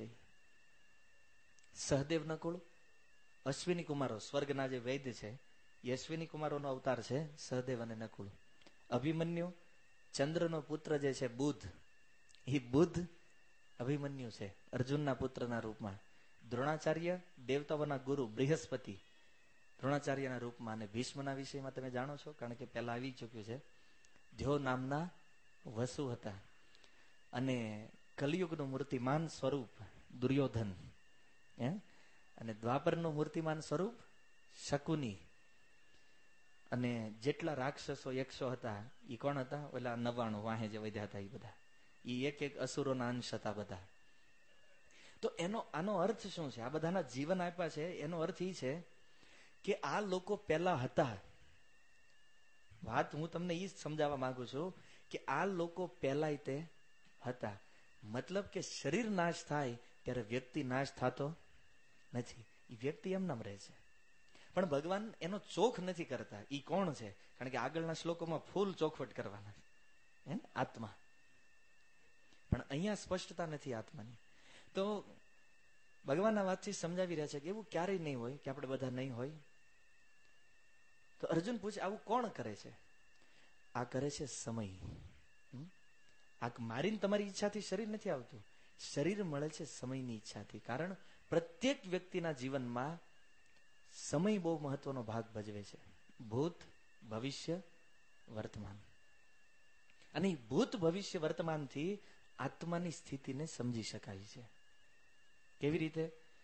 સહદેવ નકુળ, અશ્વિની કુમારો, સ્વર્ગના જે વૈદ્ય છે એ અશ્વિની કુમારોનો અવતાર છે સહદેવ અને નકુળ. અભિમન્યુ, ચંદ્રનો પુત્ર જે છે બુધ, એ બુધ અભિમન્યુ છે અર્જુનના પુત્રના રૂપમાં. દ્રોણાચાર્ય, દેવતાઓના ગુરુ બૃહસ્પતિ દ્રોણાચાર્યના રૂપમાં. અને ભીષ્મના વિષયમાં તમે જાણો છો કારણ કે પહેલા આવી ચૂક્યું છે. ધ્યો નામના વસુ હતા. અને કલિયુગનું મૂર્તિમાન સ્વરૂપ દુર્યોધન, હે અને દ્વાપરનું મૂર્તિમાન સ્વરૂપ શકુની. અને જેટલા રાક્ષસો એકસો હતા એ કોણ હતા? ઓલા નવાણું વાહે જે વધ્યા હતા એ બધા, એ એક એક અસુરોના અંશ હતા બધા. તો એનો આનો અર્થ શું છે? આ બધાના જીવન આપ્યા છે એનો અર્થ એ છે કે આ લોકો પહેલા હતા. વાત હું તમને એ જ સમજાવવા માંગુ છું કે આ લોકો પહેલા તે હતા. મતલબ કે શરીર નાશ થાય ત્યારે વ્યક્તિ નાશ થતો નથી, એ વ્યક્તિ એમ નામ રહે છે. પણ ભગવાન એનો ચોખ નથી કરતા. એ કોણ છે? કારણ કે આગળના શ્લોકોમાં ફૂલ ચોખવટ કરવાના હે આત્મા, પણ અહીંયા સ્પષ્ટતા નથી આત્માની. તો ભગવાન આ વાતથી સમજાવી રહ્યા છે કે એવું ક્યારેય નહીં હોય કે આપણે બધા નહીં હોય. તો અર્જુન પૂછે આવું કોણ કરે છે? આ કરે છે સમય. આ મારીને તમારી ઈચ્છાથી શરીર નથી આવતું, શરીર મળે છે સમયની ઈચ્છાથી. કારણ પ્રત્યેક વ્યક્તિના જીવનમાં સમય બહુ મહત્વનો ભાગ ભજવે છે. ભૂત, ભવિષ્ય, વર્તમાન. અને ભૂત ભવિષ્ય વર્તમાનથી આત્માની સ્થિતિને સમજી શકાય છે. કેવી રીતે?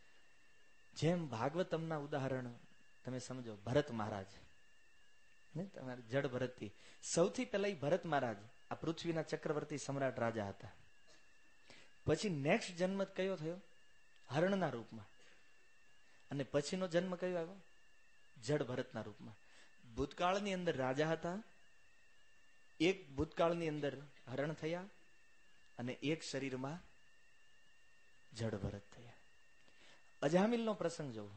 જેમ ભાગવતમના ઉદાહરણ તમે સમજો. ભરત મહારાજ, તમારે જડ ભરતથી સૌથી પહેલા ભરત મહારાજ આ પૃથ્વીના ચક્રવર્તી સમ્રાટ રાજા હતા. પછી નેક્સ્ટ જન્મ કયો થયો? હરણના રૂપમાં. અને પછીનો જન્મ કયો આવ્યો? જડ ભરતના રૂપમાં. ભૂતકાળની અંદર રાજા હતા, એક ભૂતકાળની અંદર હરણ થયા, અને એક શરીરમાં જડ ભરત થયા. અજામિલનો પ્રસંગ જોવો.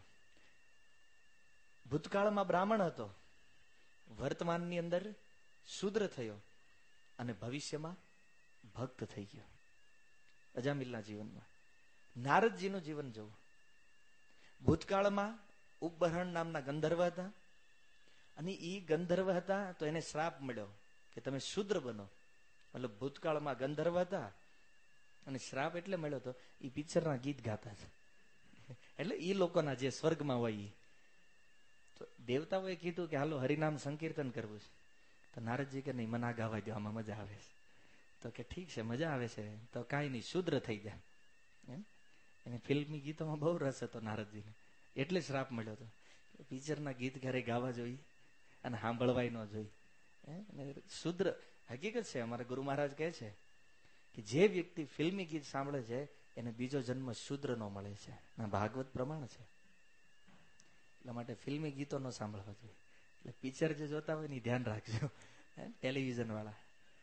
ભૂતકાળમાં બ્રાહ્મણ હતો, વર્તમાનની અંદર શૂદ્ર થયો, અને ભવિષ્યમાં ભક્ત થઈ ગયો. અજામિલના જીવનમાં. નારદજીનું જીવન જોવું. ભૂતકાળમાં ઉપબરણ નામના ગંધર્વ હતા, અને એ ગંધર્વ હતા તો એને શ્રાપ મળ્યો કે તમે શૂદ્ર બનો. મતલબ ભૂતકાળમાં ગંધર્વ હતા અને શ્રાપ એટલે મળ્યો તો એ પિક્ચરના ગીત ગાતા હતા. એટલે એ લોકોના જે સ્વર્ગમાં હોય, તો દેવતાઓએ કીધું કે હાલો હરિનામ સંકીર્તન કરવું છે. તો નારદજી કે નહીં, મને આ ગાવા દો, આમાં મજા આવે છે. તો કે ઠીક છે, મજા આવે છે તો કાંઈ નહીં, શુદ્ર થઈ જાય. એને ફિલ્મી ગીતોમાં બહુ રસ હતો નારદજીને, એટલે શ્રાપ મળ્યો હતો. પિક્ચરના ગીત ક્યારે ગાવા જોઈએ અને સાંભળવાય ન જોઈએ. શુદ્ર હકીકત છે. અમારા ગુરુ મહારાજ કહે છે કે જે વ્યક્તિ ફિલ્મી ગીત સાંભળે છે એને બીજો જન્મ શુદ્ર નો મળે છે. ના, ભાગવત પ્રમાણ છે. એટલા માટે ફિલ્મી ગીતો ન સાંભળવા જોઈએ. એટલે પિક્ચર જે જોતા હોય ને ધ્યાન રાખજો, ટેલિવિઝન વાળા.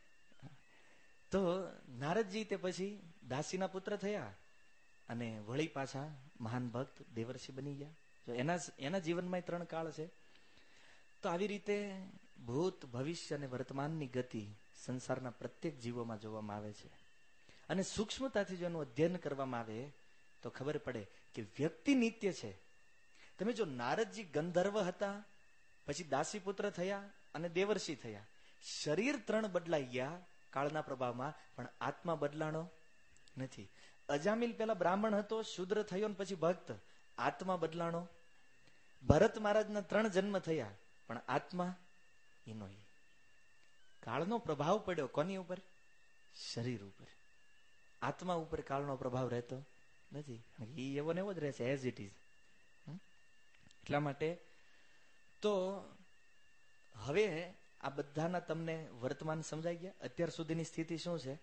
તો નારદજી તે પછી દાસીના પુત્ર થયા અને વળી પાછા મહાન ભક્ત દેવર્ષિ બની ગયા. જો એના એના જીવનમાં ત્રણ કાળ છે. તો આવી રીતે ભૂત, ભવિષ્ય અને વર્તમાનની ગતિ સંસારના પ્રત્યેક જીવોમાં જોવામાં આવે છે. અને સૂક્ષ્મતાથી જો એનું અધ્યયન કરવામાં આવે તો ખબર પડે કે વ્યક્તિ નિત્ય છે. તમે જો નારદજી ગંધર્વ હતા, પછી દાસીપુત્ર થયા અને દેવર્ષિ થયા. શરીર ત્રણ બદલાઈ ગયા કાળના પ્રભાવમાં, પણ આત્મા બદલાણો નથી. અજામિલ પેલા બ્રાહ્મણ હતો, શુદ્ર થયો ને પછી ભક્ત, આત્મા બદલાણો. ભરત મહારાજના ત્રણ જન્મ થયા, પણ આત્મા એનો એ કાળનો પ્રભાવ પડ્યો. કોની ઉપર? શરીર ઉપર. આત્મા ઉપર કાળનો પ્રભાવ રહેતો નથી. એ એવો ને એવો જ રહેશે, એઝ ઇટ ઇઝ. એટલા માટે તો હવે આ બધાના તમને વર્તમાન સમજાઈ ગયા. અત્યાર સુધીની સ્થિતિ શું છે?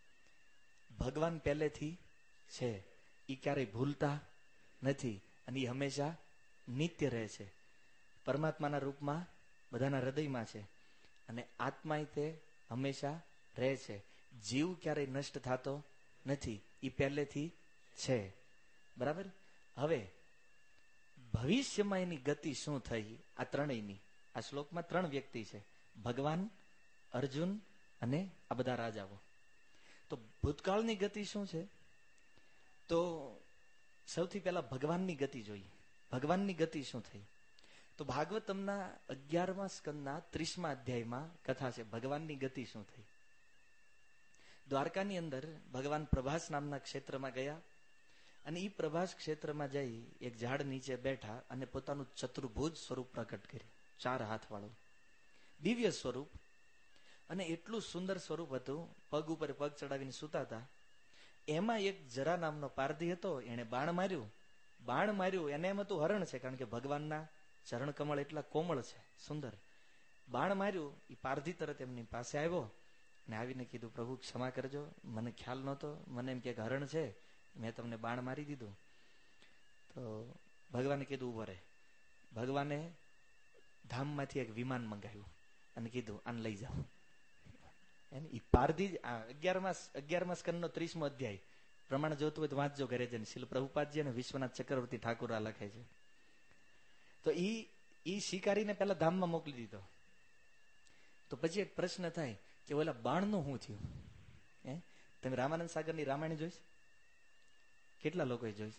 ભગવાન પહેલેથી છે, એ ક્યારેય ભૂલતા નથી અને એ હંમેશા નિત્ય રહે છે. પરમાત્માના રૂપમાં બધાના હૃદયમાં છે અને આત્મા તે હંમેશા રહે છે. જીવ ક્યારેય નષ્ટ થતો નથી, એ પહેલેથી છે. બરાબર. હવે ભવિષ્યમાં એની ગતિ શું થઈ? આ ત્રણેયની આ શ્લોકમાં ત્રણ વ્યક્તિ છે, ભગવાન, અર્જુન અને આ બધા રાજાઓ. તો ભૂતકાળની ગતિ શું છે? તો સૌથી પહેલા ભગવાનની ગતિ જોઈએ. ભગવાનની ગતિ શું થઈ? તો ભાગવતમના અગિયારમા સ્કંદના ત્રીસમા અધ્યાયમાં કથા છે, ભગવાનની ગતિ શું થઈ. દ્વારકાની અંદર ભગવાન પ્રભાસ નામના ક્ષેત્રમાં ગયા અને એ પ્રભાસ ક્ષેત્રમાં જઈ એક ઝાડ નીચે બેઠા અને પોતાનું ચતુર્ભુજ સ્વરૂપ પ્રકટ કર્યું, ચાર હાથ વાળું દિવ્ય સ્વરૂપ. અને એટલું સુંદર સ્વરૂપ હતું, પગ ઉપર પગ ચડાવીને સૂતા હતા. એમાં એક જરા નામનો પારધી હતો, એને બાણ માર્યું. બાણ માર્યું એને એમ હતું હરણ છે, કારણ કે ભગવાનના ચરણ કમળ એટલા કોમળ છે, સુંદર. બાણ માર્યું, એ પારધી તરત એમની પાસે આવ્યો ને આવીને કીધું, પ્રભુ ક્ષમા કરજો, મને ખ્યાલ નહોતો, મને એમ કે હરણ છે, મેં તમને બાણ મારી દીધું. તો ભગવાને કીધું ઉભો રહે. ભગવાને ધામમાંથી એક વિમાન મંગાવ્યું અને કીધું આને લઈ જાઓ. એ પારધી અગિયારમા અગિયારમા સ્કંદનો ત્રીસમો અધ્યાય પ્રમાણ જોતું હોય તો વાંચજો ઘરે જઈને. શીલ પ્રભુપાદજી અને વિશ્વનાથ ચક્રવર્તી ઠાકુર આ લખે છે. તો ઈ ઈ શિકારીને પેલા ધામમાં મોકલી દીધો. તો પછી એક પ્રશ્ન થાય કે ઓલા બાણનું શું થયું? હે, તમે રામાનંદ સાગરની રામાયણ જોઈશ? કેટલા લોકોએ જોઈશ?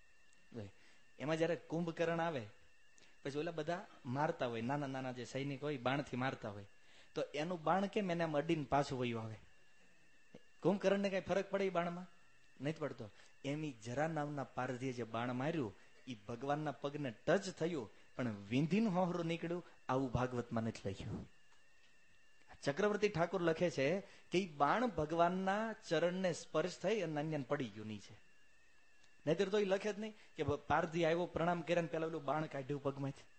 એમાં જયારે કુંભકર્ણ આવે પછી ઓલા બધા મારતા હોય, નાના નાના જે સૈનિક હોય બાણથી મારતા હોય, તો એનું બાણ કેમ એને આમ અડીને પાછું વયું આવે? કુંભકર્ણને કઈ ફરક પડે એ બાણમાં? નથી પડતો. એમ ઈ જરા નામના પારધીએ જે બાણ માર્યું એ ભગવાનના પગને ટચ થયું, પણ વિંધીનું હોહરું નીકળ્યું. આવું ભાગવતમાં નથી લખ્યું. ચક્રવર્તી ઠાકુર લખે છે કે એ બાણ ભગવાનના ચરણને સ્પર્શ થઈ અને અન્યન પડી ગયું નીચે. નહીતર તો એ લખે જ નહીં કે પારધી આવ્યો પ્રણામ કર્યા પેલા પેલું બાણ કાઢ્યું પગમાંથી.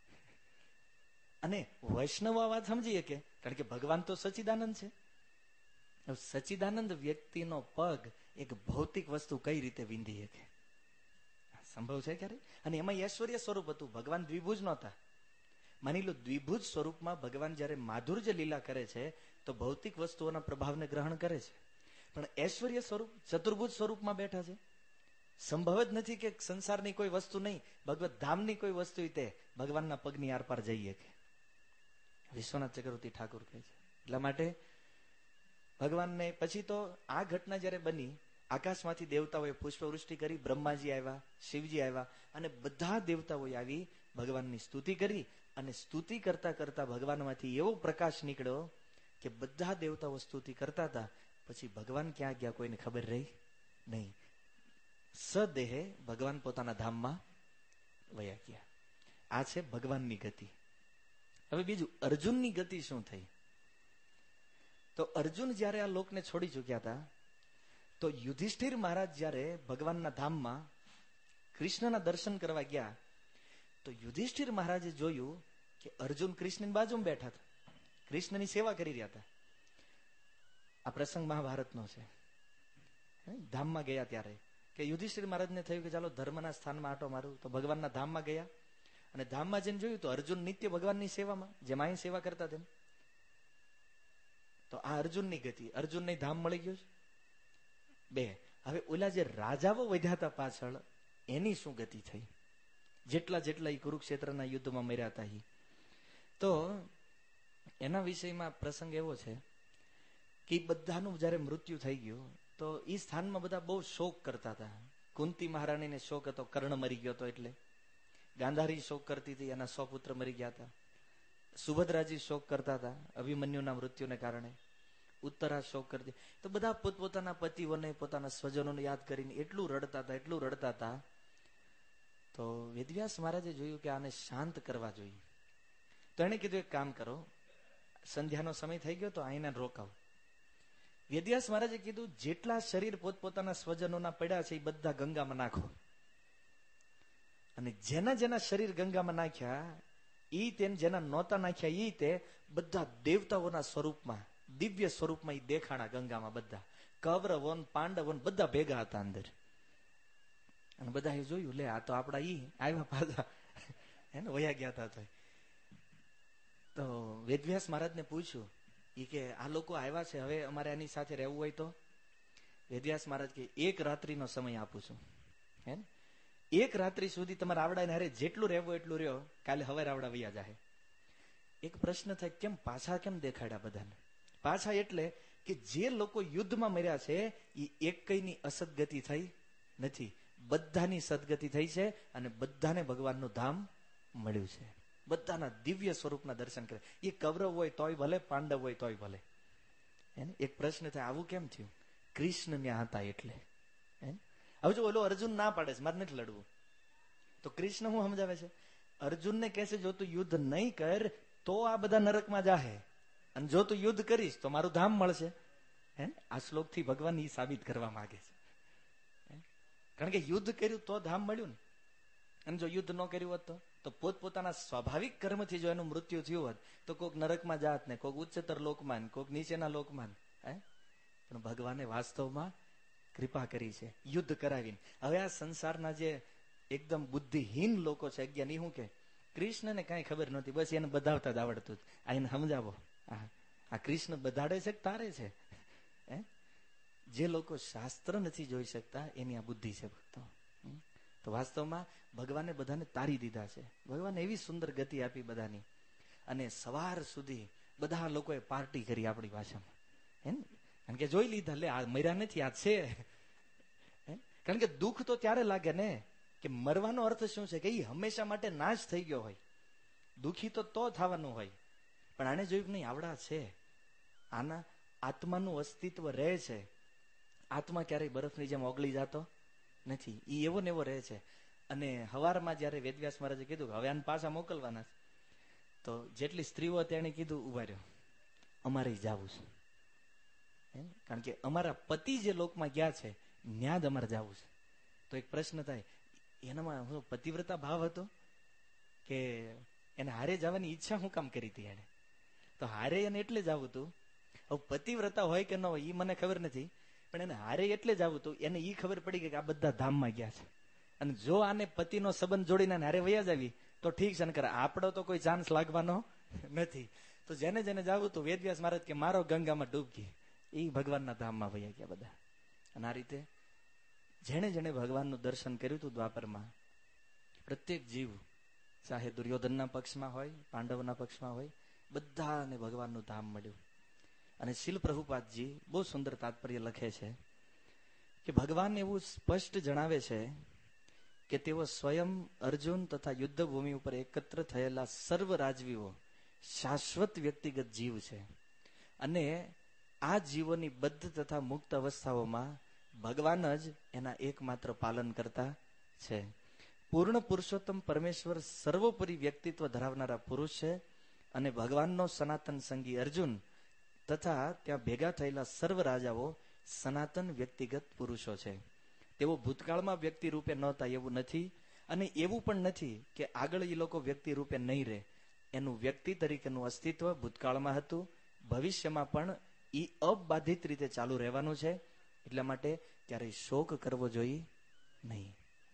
અને વૈષ્ણવ વાત સમજીએ કે કારણ કે ભગવાન તો સચ્ચિદાનંદ છે. સચ્ચિદાનંદ વ્યક્તિનો પગ એક ભૌતિક વસ્તુ કઈ રીતે વિંધી શકે? સંભવ છે ક્યારે? અને એમાં ઐશ્વર્ય સ્વરૂપ હતું. ભગવાન દ્વિભુજ નહોતા. માની લો દ્વિભુજ સ્વરૂપમાં ભગવાન જયારે માધુર્ય લીલા કરે છે તો ભૌતિક વસ્તુઓના પ્રભાવને ગ્રહણ કરે છે, પણ ઐશ્વર્ય સ્વરૂપ ચતુર્ભુજ સ્વરૂપમાં બેઠા છે. સંભવ જ નથી કે સંસારની કોઈ વસ્તુ નહીં, ભગવત ધામની કોઈ વસ્તુ તે ભગવાનના પગની આરપાર જઈએ કે વિશ્વનાથ ચક્રવર્તી ઠાકુર કહે છે. એટલા માટે ભગવાનને પછી તો આ ઘટના જયારે બની, આકાશમાંથી દેવતાઓએ પુષ્પવૃષ્ટિ કરી, બ્રહ્માજી આવ્યા, શિવજી આવ્યા અને બધા દેવતાઓએ આવી ભગવાનની સ્તુતિ કરી. અને સ્તુતિ કરતા કરતા ભગવાનમાંથી એવો પ્રકાશ નીકળ્યો કે બધા દેવતાઓ સ્તુતિ કરતા હતા. પછી ભગવાન ક્યાં ગયા કોઈને ખબર રહી નહીં. સદેહે ભગવાન પોતાના ધામમાં વયા ગયા. આ છે ભગવાનની ગતિ. હવે બીજું અર્જુનની ગતિ શું થઈ? તો અર્જુન જયારે આ લોકને છોડી ચુક્યા હતા તો યુધિષ્ઠિર મહારાજ જયારે ભગવાનના ધામમાં કૃષ્ણના દર્શન કરવા ગયા તો યુધિષ્ઠિર મહારાજે જોયું કે અર્જુન કૃષ્ણની બાજુમાં બેઠા હતા, કૃષ્ણની સેવા કરી રહ્યા હતા. આ પ્રસંગ મહાભારતનો છે. ધામમાં ગયા ત્યારે કે યુધિષ્ઠિર મહારાજને થયું કે ચાલો ધર્મના સ્થાનમાં આટો મારું, તો ભગવાનના ધામમાં ગયા અને ધામમાં જઈને જોયું તો અર્જુન નિત્ય ભગવાનની સેવામાં, જેમ અહીં સેવા કરતા તેમ. તો આ અર્જુનની ગતિ, અર્જુનને ધામ મળી ગયું છે. બે, હવે ઓલા જે રાજાઓ વધ્યા હતા પાછળ એની શું ગતિ થઈ? જેટલા જેટલા એ કુરુક્ષેત્રના યુદ્ધમાં મર્યા હતા એ. તો એના વિષયમાં પ્રસંગ એવો છે કે બધાનું જયારે મૃત્યુ થઈ ગયું તો એ સ્થાનમાં બધા બહુ શોક કરતા હતા. કુંતી મહારાણીને શોક હતો, કર્ણ મરી ગયો હતો એટલે. ગાંધારી શોક કરતી હતી, એના સો પુત્ર મરી ગયા હતા. સુભદ્રાજી શોક કરતા હતા અભિમન્યુના મૃત્યુને કારણે. ઉત્તરા શોક કરતી. તો બધા પોતપોતાના પતિઓને પોતાના સ્વજનોને યાદ કરીને એટલું રડતા હતા, એટલું રડતા હતા. તો વેદવ્યાસ મહારાજે જોયું કે આને શાંત કરવા જોઈએ. તો એને કીધું એક કામ કરો, સંધ્યાનો સમય થઈ ગયો તો આઈને રોકાવ. વેદવ્યાસ મહારાજે કીધું જેટલા શરીર પોતપોતાના સ્વજનોના પડ્યા છે એ બધા ગંગામાં નાખો. અને જેના જેના શરીર ગંગામાં નાખ્યા ઈ તે જેના નહોતા નાખ્યા ઈ તે બધા દેવતાઓના સ્વરૂપમાં, દિવ્ય સ્વરૂપમાં ઈ દેખાણા ગંગામાં. બધા કૌરવો પાંડવો બધા ભેગા હતા અંદર. અને બધા એ જોયું, લે આ તો આપડા ઈ આવ્યા પાછા એને વયા ગયા હતા. તો વેદવ્યાસ મહારાજને પૂછ્યું ઈ કે આ લોકો આવ્યા છે, હવે અમારે આની સાથે રહેવું હોય તો? વેદવ્યાસ મહારાજ કે એક રાત્રિનો સમય આપું છું, હે એક રાત્રિ સુધી તમારે આવડા હારે જેટલું રહેવું એટલું રહ્યો, કાલે હવે આવડા વૈયા જાય. એક પ્રશ્ન થાય, કેમ પાછા કેમ દેખાડ્યા બધાને? પાછા એટલે કે જે લોકો યુદ્ધમાં મર્યા છે એ એક કઈની અસદગતિ થઈ નથી, બધાની સદગતિ થઈ છે અને બધાને ભગવાનનું ધામ મળ્યું છે. બધાના દિવ્ય સ્વરૂપના દર્શન કરે. એ કૌરવ હોય તોય ભલે, પાંડવ હોય તોય ભલે. એક પ્રશ્ન થાય, આવું કેમ થયું? કૃષ્ણ ત્યાં હતા એટલે. હવે જો ઓલો અર્જુન ના પાડે છે મારે નથી લડવું, તો કૃષ્ણ શું સમજાવે છે? અર્જુનને કહે છે જો તું યુદ્ધ નહીં કર તો આ બધા નરકમાં જાહે, અને જો તું યુદ્ધ કરીશ તો મારું ધામ મળશે. હે આ શ્લોક થી ભગવાન એ સાબિત કરવા માંગે છે. કારણ કે યુદ્ધ કર્યું તો ધામ મળ્યું ને, અને જો યુદ્ધ ન કર્યું હોત તો પોતપોતાના સ્વાભાવિક કર્મથી જો એનું મૃત્યુ થયું હોત તો કોઈક નરકમાં જાત ને, કોઈક ઉચ્ચતર લોકમાં, કોઈક નીચેના લોકમાં. હે પણ ભગવાને વાસ્તવમાં કૃપા કરી છે યુદ્ધ કરાવીને. હવે આ સંસારના જે એકદમ બુદ્ધિહીન લોકો છે અજ્ઞાન, એ શું કે કૃષ્ણને કઈ ખબર નહોતી, બસ એને બધાવતા જ આવડતું. આ એને સમજાવો, આ કૃષ્ણ બધાડે છે કે તારે છે? હે જે લોકો શાસ્ત્ર નથી જોઈ શકતા એની આ બુદ્ધિ છે ભક્તો. તો વાસ્તવમાં ભગવાને બધાને તારી દીધા છે. ભગવાને એવી સુંદર ગતિ આપી બધાની, અને સવાર સુધી બધા લોકોએ પાર્ટી કરી આપણી ભાષામાં. હે કારણ કે જોઈ લીધા, લે આ મર્યા નથી, આ છે. કારણ કે દુઃખ તો ત્યારે લાગે ને કે મરવાનો અર્થ શું છે કે એ હંમેશા માટે નાશ થઈ ગયો હોય. દુઃખી તો તો થવાનું હોય, પણ આને જોયું નહીં આવડા છે, આના આત્માનું અસ્તિત્વ રહે છે. આત્મા ક્યારેય બરફની જેમ ઓગળી જતો નથી, એ એવો ને એવો રહે છે. અને હવારમાં જયારે વેદવ્યાસ મહારાજે કીધું હવે આને પાછા મોકલવાના, તો જેટલી સ્ત્રીઓ તેણે કીધું ઉભા રહ્યો, અમારે જવું છે, કારણ કે અમારા પતિ જે લોકમાં ગયા છે ત્યાં જ અમારે જવું છે. તો એક પ્રશ્ન થાય, એનામાં શું પતિવ્રતા ભાવ હતો કે એને હારે જવાની ઈચ્છા શું કામ કરી હતી એને? તો હારે એને એટલે જ આવું હતું. હવે પતિવ્રતા હોય કે ન હોય એ મને ખબર નથી, પણ એને હારે એટલે જ આવું હતું. એને એ ખબર પડી ગઈ કે આ બધા ધામમાં ગયા છે, અને જો આને પતિનો સંબંધ જોડીને હારે વયા જ આવી તો ઠીક છે, ને આપણો તો કોઈ ચાન્સ લાગવાનો નથી. તો જેને જેને જવું હતું, વેદવ્યાસ મહારાજ કે મારો ગંગામાં ડૂબકી, એ ભગવાનના ધામમાં વયા ગયા બધા. અને આ રીતે જેણે જેણે ભગવાનનું દર્શન કર્યું હતું દ્વાપરમાં, પ્રત્યેક જીવ ચાહે દુર્યોધનના પક્ષમાં હોય, પાંડવના પક્ષમાં હોય, બધાને ભગવાનનું ધામ મળ્યું. અને શીલ પ્રભુપાદજી બહુ સુંદર તાત્પર્ય લખે છે કે ભગવાન એવું સ્પષ્ટ જણાવે છે કે તેઓ સ્વયં અર્જુન તથા યુદ્ધ ભૂમિ ઉપર એકત્ર થયેલા સર્વ રાજવીઓ શાશ્વત વ્યક્તિગત જીવ છે, અને આ જીવોની બદ્ધ તથા મુક્ત અવસ્થાઓમાં ભગવાન જ એના એકમાત્ર પાલન કરતા છે. પૂર્ણ પુરુષોત્તમ પરમેશ્વર સર્વોપરી વ્યક્તિત્વ ધરાવનારા પુરુષ છે, અને ભગવાનનો સનાતન સંગી અર્જુન તથા ત્યાં ભેગા થયેલા સર્વ રાજાઓ સનાતન વ્યક્તિગત પુરુષો છે. તેઓ ભૂતકાળમાં વ્યક્તિ રૂપે નહોતા એવું નથી, અને એવું પણ નથી કે આગળ એ લોકો વ્યક્તિ રૂપે નહીં રહે. એનું વ્યક્તિ તરીકેનું અસ્તિત્વ ભૂતકાળમાં હતું, ભવિષ્યમાં પણ એ અબાધિત રીતે ચાલુ રહેવાનું છે. એટલા માટે ક્યારેય શોક કરવો જોઈએ નહીં.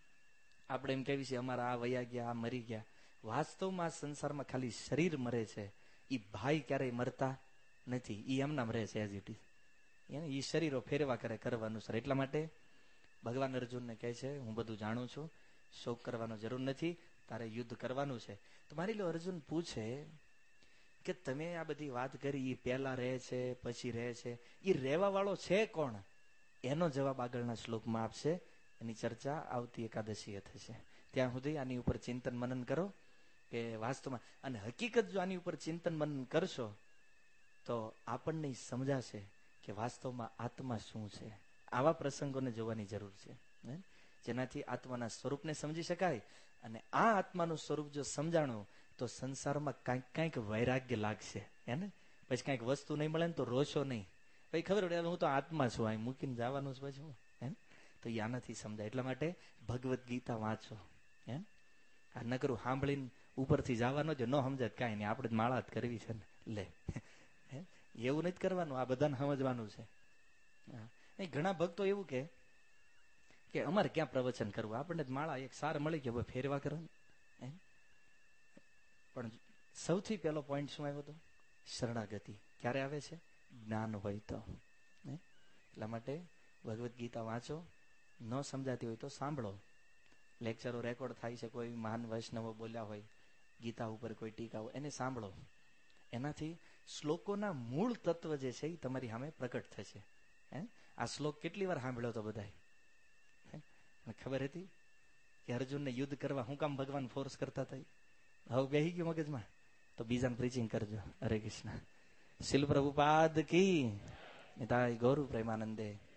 આપણે એમ કહેવી છે અમારા આ વયા ગયા, આ મરી ગયા. વાસ્તવમાં આ સંસારમાં ખાલી શરીર મરે છે, એ ભાઈ ક્યારેય મરતા નથી, એ એમનામ રહે છે એઝ ઇટ ઇઝ. એ શરીરો ફેરવા કરે કરવાનું સર. એટલા માટે ભગવાન અર્જુનને કહે છે હું બધું જાણું છું, શોક કરવાનો જરૂર નથી, તારે યુદ્ધ કરવાનું છે. તો માની લો અર્જુન પૂછે કે તમે આ બધી વાત કરી, એ પહેલા રહે છે પછી રહે છે, એ રહેવા વાળો છે કોણ? એનો જવાબ આગળના શ્લોકમાં આપશે. એની ચર્ચા આવતી એકાદશીએ થશે. ત્યાં સુધી આની ઉપર ચિંતન મનન કરો કે વાસ્તવમાં, અને હકીકત જો આની ઉપર ચિંતન મનન કરશો તો આપણને સમજાશે કે વાસ્તવમાં આત્મા શું છે. આવા પ્રસંગોને જોવાની જરૂર છે, જેનાથી આત્માના સ્વરૂપને સમજી શકાય. અને આ આત્માનું સ્વરૂપ જો સમજાણું તો સંસારમાં કાંઈક કાંઈક વૈરાગ્ય લાગશે. હે ને? પછી કાંઈક વસ્તુ નહીં મળે ને તો રોશો નહીં, પછી ખબર પડે હું તો આત્મા છું, અહીં મૂકીને જવાનું છે પછી. હે તો એ આનાથી સમજાય. એટલા માટે ભગવદ્ ગીતા વાંચો. હે આ નકરું સાંભળીને ઉપરથી જવાનો જો ન સમજાય કાંઈ નહીં, આપણે માળા જ કરવી છે ને. લે એવું નથી કરવાનું, આ બધાને સમજવાનું છે. હા ઘણા ભક્તો એવું કે કે અમારે ક્યાં પ્રવચન કરવું, આપણને માળા એક સાર મળી ગયો ફેરવા કરો. પણ સૌથી પહેલો પોઈન્ટ શું આવ્યો હતો? શરણાગતિ. ક્યારે આવે છે? જ્ઞાન હોય તો. એટલા માટે ભગવદ્ ગીતા વાંચો, ન સમજાતી હોય તો સાંભળો. લેક્ચરો રેકોર્ડ થાય છે, કોઈ મહાન વૈષ્ણવો બોલ્યા હોય ગીતા ઉપર, કોઈ ટીકા હોય, એને સાંભળો. એનાથી શ્લોકોના મૂળ તત્વ જે છે એ તમારી સામે પ્રકટ થશે. હે આ શ્લોક કેટલી વાર સાંભળ્યો તો બધાય? ખબર હતી કે અર્જુનને યુદ્ધ કરવા હું કામ ભગવાન ફોર્સ કરતા હતા? હવે બેહી ગયું મગજમાં તો બીજાને પ્રીચિંગ કરજો. હરે કૃષ્ણ. શીલ પ્રભુપાદ કી નિતાય ગૌરવ પ્રેમાનંદે.